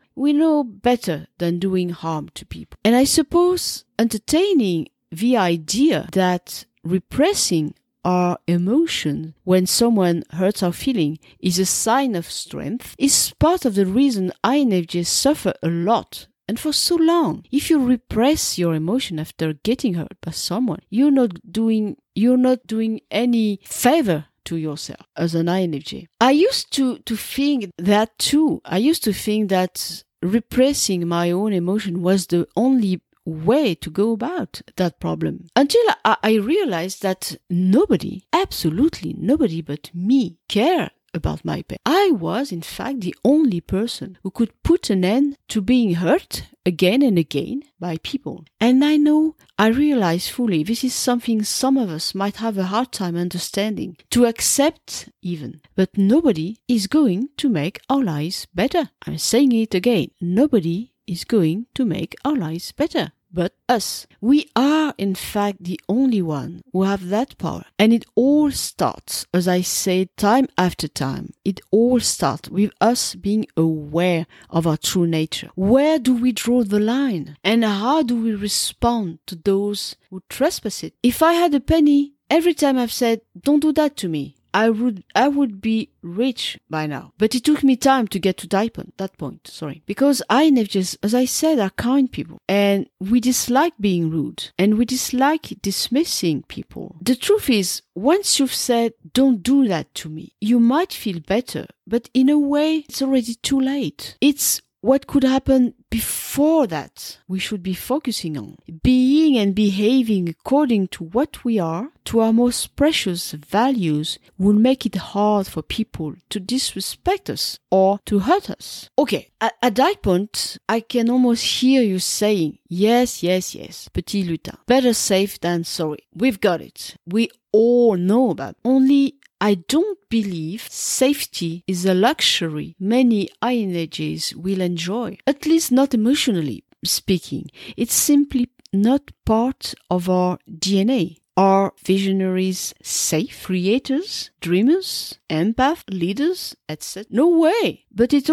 better than doing harm to people. And I suppose entertaining the idea that repressing our emotion when someone hurts our feeling is a sign of strength is part of the reason INFJs suffer a lot and for so long. If you repress your emotion after getting hurt by someone, you're not doing any favor to yourself as an INFJ. I used to think that too. I used to think that repressing my own emotion was the only way to go about that problem, until I realized that nobody, absolutely nobody but me, cared about my pain. I was, in fact, the only person who could put an end to being hurt again and again by people. And I realize fully this is something some of us might have a hard time understanding, to accept even. But nobody is going to make our lives better. I'm saying it again. Nobody is going to make our lives better but us. We are, in fact, the only one who have that power. And it all starts, as I say time after time, it all starts with us being aware of our true nature. Where do we draw the line? And how do we respond to those who trespass it? If I had a penny, every time I've said, don't do that to me, I would be rich by now. But it took me time to get to that point. Because INFJs, as I said, are kind people. And we dislike being rude. And we dislike dismissing people. The truth is, once you've said, don't do that to me, you might feel better. But in a way, it's already too late. It's what could happen before that we should be focusing on. Being and behaving according to what we are, to our most precious values, will make it hard for people to disrespect us or to hurt us. Okay, at that point, I can almost hear you saying, yes, petit lutin. Better safe than sorry. We've got it. We all know about it. Only I don't believe safety is a luxury many INFJs will enjoy, at least not emotionally speaking. It's simply not part of our DNA. Are visionaries safe? Creators? Dreamers? Empath? Leaders? Etc.? No way! But it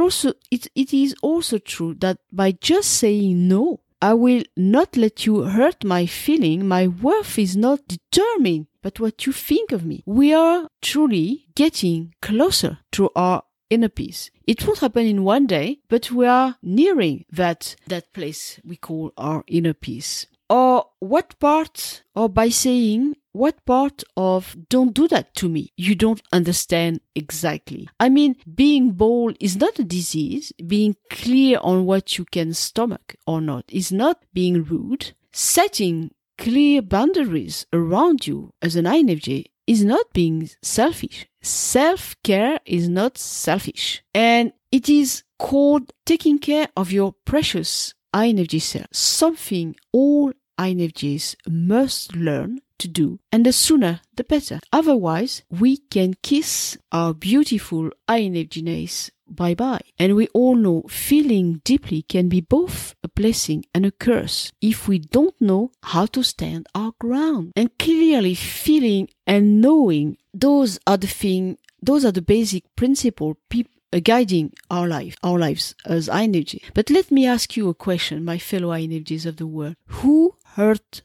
is also true that by just saying no, I will not let you hurt my feeling, my worth is not determined but what you think of me. We are truly getting closer to our inner peace. It won't happen in one day, but we are nearing that place we call our inner peace. By saying, what part of don't do that to me you don't understand exactly? I mean, being bold is not a disease. Being clear on what you can stomach or not is not being rude. Setting clear boundaries around you as an INFJ is not being selfish. Self-care is not selfish. And it is called taking care of your precious high energy self, something all high energies must learn to do, and the sooner the better. Otherwise, we can kiss our beautiful high energiness bye-bye. And we all know feeling deeply can be both a blessing and a curse if we don't know how to stand our ground. And clearly feeling and knowing, those are the basic principles guiding our lives as high energy. But let me ask you a question, my fellow high energies of the world. Who hurts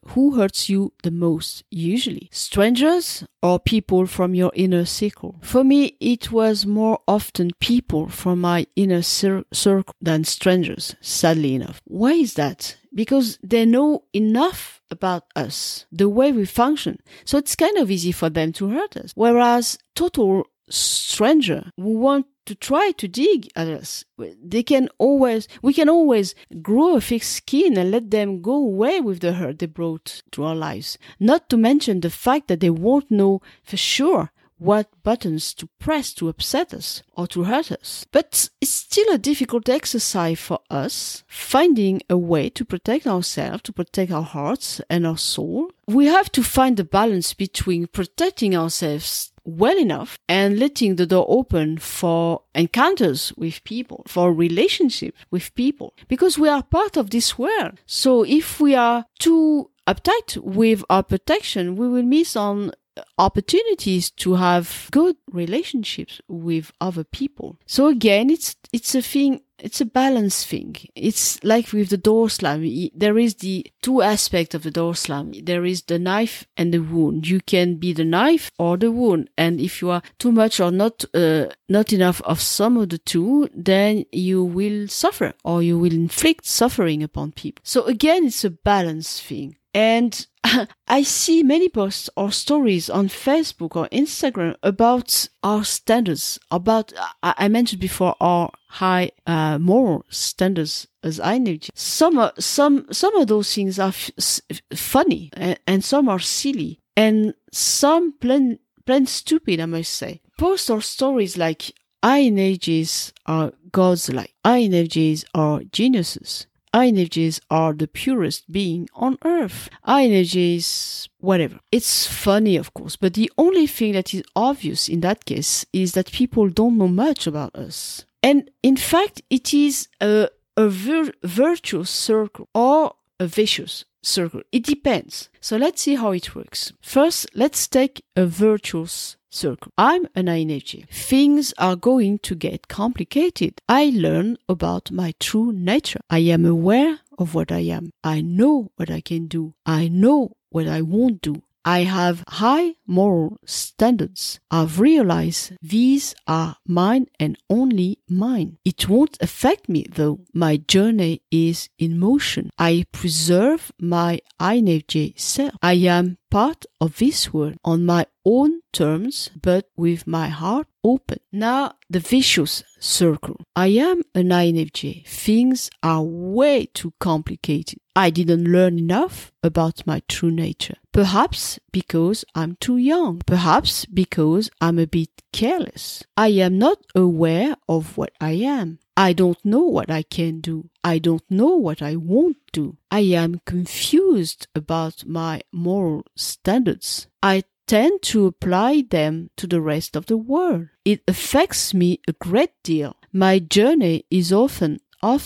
you the most usually? Strangers or people from your inner circle? For me, it was more often people from my inner circle than strangers, sadly enough. Why is that? Because they know enough about us, the way we function, so it's kind of easy for them to hurt us. Whereas total stranger who want to try to dig at us, we can always grow a thick skin and let them go away with the hurt they brought to our lives. Not to mention the fact that they won't know for sure what buttons to press to upset us or to hurt us. But it's still a difficult exercise for us, finding a way to protect ourselves, to protect our hearts and our soul. We have to find the balance between protecting ourselves well enough and letting the door open for encounters with people, for relationship with people, because we are part of this world. So if we are too uptight with our protection, we will miss on opportunities to have good relationships with other people. So again, it's a balance thing. It's like with the door slam. There is the two aspects of the door slam. There is the knife and the wound. You can be the knife or the wound. And if you are too much or not enough of some of the two, then you will suffer or you will inflict suffering upon people. So again, it's a balance thing. And I see many posts or stories on Facebook or Instagram about our standards, about, I mentioned before, our high moral standards as high energy. Some of those things are funny and some are silly and some plain stupid, I must say. Posts or stories like high energies are gods-like, high energies are geniuses. High energies are the purest being on earth. High energies, whatever. It's funny, of course, but the only thing that is obvious in that case is that people don't know much about us. And in fact, it is a virtuous circle or a vicious circle. It depends. So let's see how it works. First, let's take a virtuous circle. I'm an high energy. Things are going to get complicated. I learn about my true nature. I am aware of what I am. I know what I can do. I know what I won't do. I have high moral standards. I've realized these are mine and only mine. It won't affect me though. My journey is in motion. I preserve my high energy self. I am part of this world on my own terms, but with my heart open. Now, the vicious circle. I am an high energy. Things are way too complicated. I didn't learn enough about my true nature. Perhaps because I'm too young. Perhaps because I'm a bit careless. I am not aware of what I am. I don't know what I can do. I don't know what I won't do. I am confused about my moral standards. I tend to apply them to the rest of the world. It affects me a great deal. My journey is often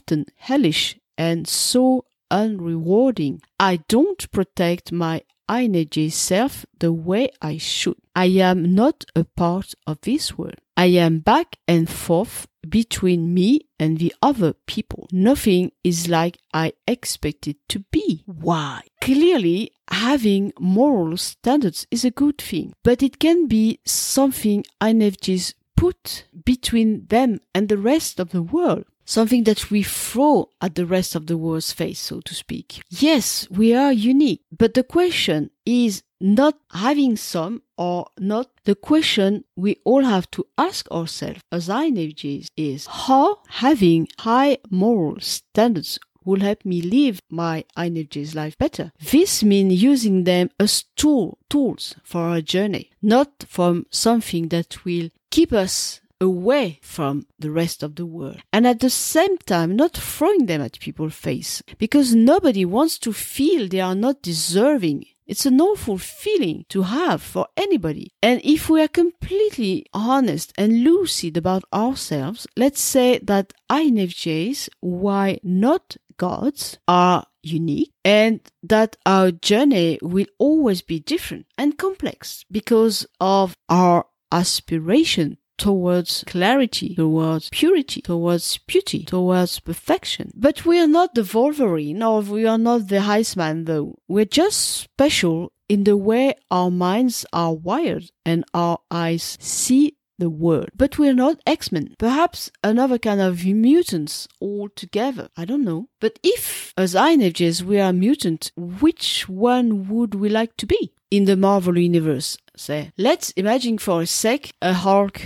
hellish and so unrewarding. I don't protect my high energy self the way I should. I am not a part of this world. I am back and forth between me and the other people. Nothing is like I expect it to be. Why? Clearly, having moral standards is a good thing, but it can be something high energies put between them and the rest of the world. Something that we throw at the rest of the world's face, so to speak. Yes, we are unique, but the question is not having some or not. The question we all have to ask ourselves as high energies is how having high moral standards will help me live my high energies life better. This means using them as tools for our journey, not from something that will keep us away from the rest of the world. And at the same time, not throwing them at people's face, because nobody wants to feel they are not deserving. It's an awful feeling to have for anybody. And if we are completely honest and lucid about ourselves, let's say that INFJs, why not gods, are unique, and that our journey will always be different and complex because of our aspiration towards clarity, towards purity, towards beauty, towards perfection. But we are not the Wolverine, or we are not the Iceman, though. We're just special in the way our minds are wired and our eyes see the world. But we're not X-Men. Perhaps another kind of mutants altogether. I don't know. But if, as INFJs, we are mutant, which one would we like to be in the Marvel universe? Say, let's imagine for a sec a Hulk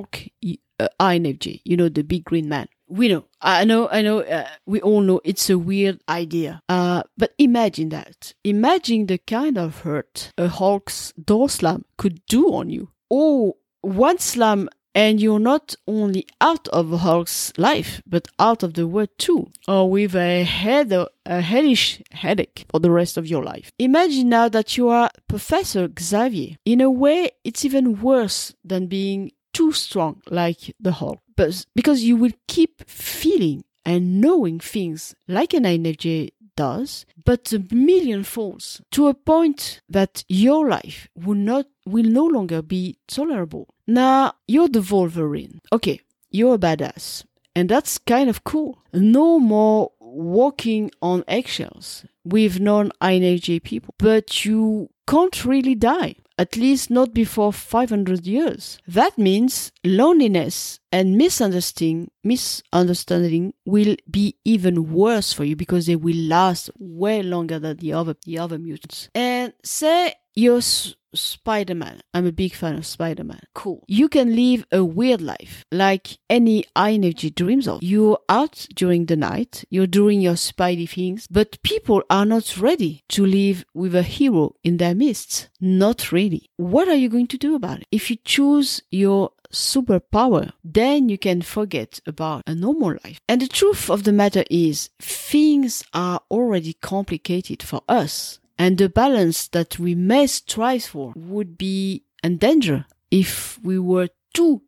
INFJ. You know, the big green man. We know. I know. We all know it's a weird idea. But imagine that. Imagine the kind of hurt a Hulk's door slam could do on you. Oh, one slam and you're not only out of Hulk's life, but out of the world too, or with a hellish headache for the rest of your life. Imagine now that you are Professor Xavier. In a way, it's even worse than being too strong like the Hulk, but because you will keep feeling and knowing things like an INFJ does, but a million folds, to a point that your life will no longer be tolerable. Now, you're the Wolverine. Okay, you're a badass. And that's kind of cool. No more walking on eggshells with non-INFJ people. But you can't really die. At least not before 500 years. That means loneliness and misunderstanding will be even worse for you because they will last way longer than the other mutants. And say you're Spider-Man. I'm a big fan of Spider-Man. Cool. You can live a weird life like any INFJ dreams of. You're out during the night. You're doing your Spidey things. But people are not ready to live with a hero in their midst. Not really. What are you going to do about it? If you choose your superpower, then you can forget about a normal life. And the truth of the matter is, things are already complicated for us. And the balance that we may strive for would be in danger if we were too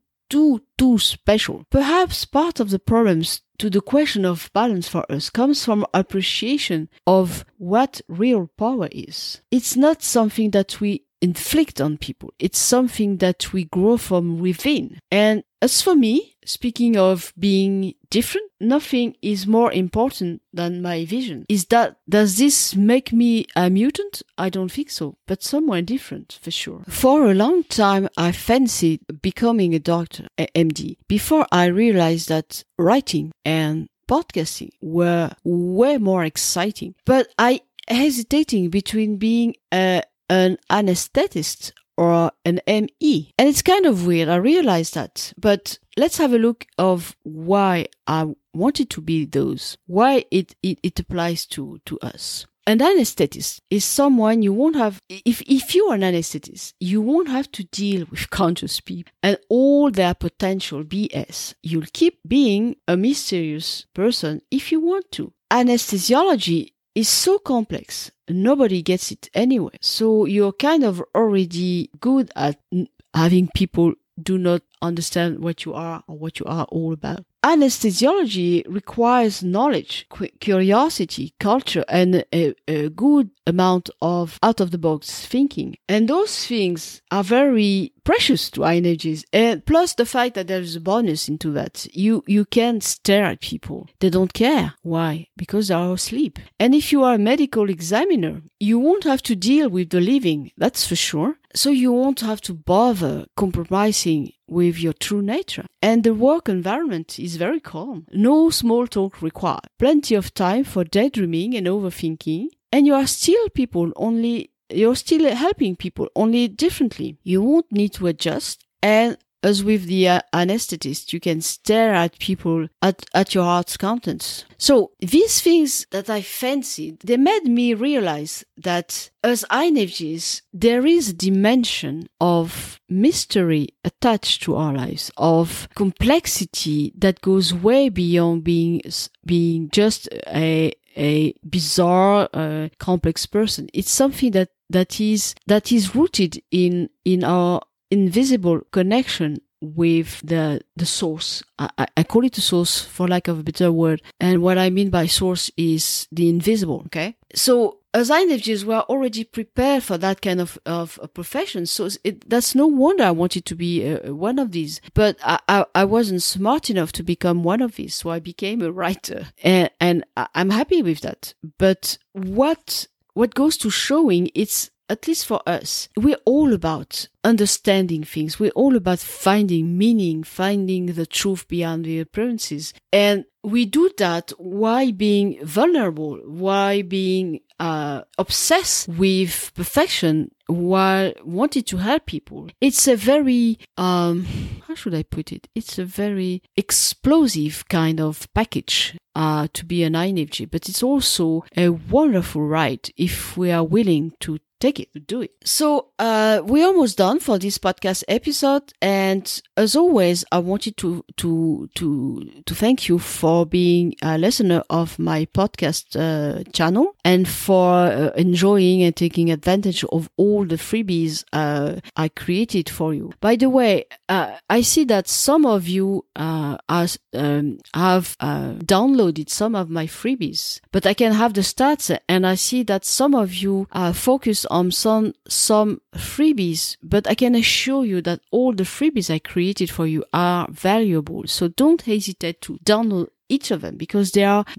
special. Perhaps part of the problems to the question of balance for us comes from appreciation of what real power is. It's not something that we inflict on people. It's something that we grow from within. And as for me, speaking of being different, nothing is more important than my vision. Does this make me a mutant? I don't think so, but somewhere different for sure. For a long time, I fancied becoming a doctor, a MD, before I realized that writing and podcasting were way more exciting. But I hesitating between being an anesthetist or an ME. And it's kind of weird, I realize that. But let's have a look of why I wanted to be those, why it applies to us. An anesthetist is someone you won't have, if you're an anesthetist, you won't have to deal with conscious people and all their potential BS. You'll keep being a mysterious person if you want to. Anesthesiology is so complex, nobody gets it anyway. So you're kind of already good at having people do not understand what you are or what you are all about. Anesthesiology requires knowledge, curiosity, culture, and a good amount of out-of-the-box thinking. And those things are very precious to INFJs. And plus the fact that there's a bonus into that. You can stare at people. They don't care. Why? Because they are asleep. And if you are a medical examiner, you won't have to deal with the living, that's for sure. So you won't have to bother compromising with your true nature. And the work environment is very calm. No small talk required. Plenty of time for daydreaming and overthinking. And you're still helping people, only differently. You won't need to adjust. And as with the anesthetist, you can stare at people at your heart's contents. So these things that I fancied, they made me realize that as INFJs, there is a dimension of mystery attached to our lives, of complexity that goes way beyond being just a bizarre, complex person. It's something that is rooted in our invisible connection with the source. I call it the source for lack of a better word. And what I mean by source is the invisible. Okay. So as INFJs, we are already prepared for that kind of profession. So that's no wonder I wanted to be one of these. But I wasn't smart enough to become one of these. So I became a writer. And I'm happy with that. But what goes to showing, it's, at least for us, we're all about understanding things. We're all about finding meaning, finding the truth beyond the appearances. And we do that while being vulnerable, while being obsessed with perfection, while wanting to help people. It's a very, how should I put it? It's a very explosive kind of package to be an INFJ, but it's also a wonderful ride if we are willing to take it, to do it. So we're almost done for this podcast episode, and as always, I wanted to thank you for being a listener of my podcast channel and for enjoying and taking advantage of all the freebies I created for you. By the way, I see that some of you have downloaded some of my freebies, but I can have the stats, and I see that some of you focus on some freebies, but I can assure you that all the freebies I created for you are valuable. So don't hesitate to download each of them, because they are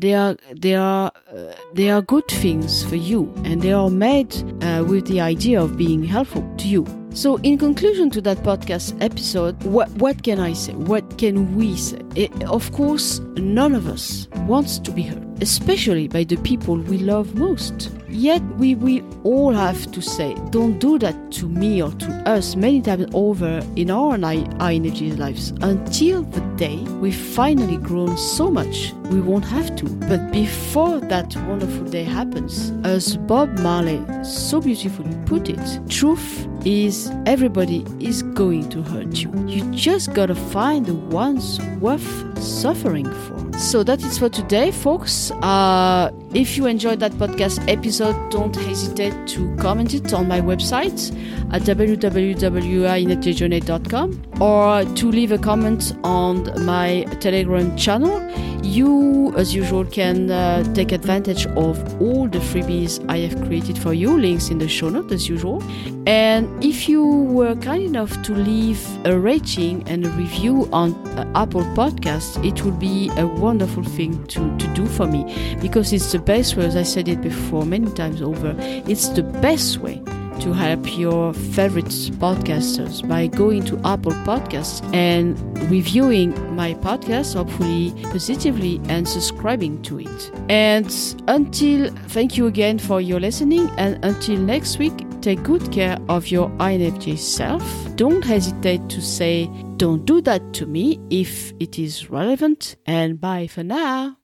good things for you, and they are made with the idea of being helpful to you. So in conclusion to that podcast episode, what can I say? What can we say? Of course, none of us wants to be hurt, especially by the people we love most. Yet we all have to say, don't do that to me or to us many times over in our INFJ lives, until the day we've finally grown so much we won't have to. But before that wonderful day happens, as Bob Marley so beautifully put it, truth is everybody is going to hurt you. You just gotta find the ones worth suffering for. So that is for today, folks. If you enjoyed that podcast episode, don't hesitate to comment it on my website at www.infjjourney.com or to leave a comment on my Telegram channel. You, as usual, can take advantage of all the freebies I have created for you. Links in the show notes, as usual. And if you were kind enough to leave a rating and a review on Apple Podcasts, it would be a wonderful thing to do for me, because it's the best way, as I said it before many times over, it's the best way to help your favorite podcasters by going to Apple Podcasts and reviewing my podcast, hopefully positively, and subscribing to it. And thank you again for your listening, and until next week, take good care of your INFJ self. Don't hesitate to say, don't do that to me if it is relevant, and bye for now.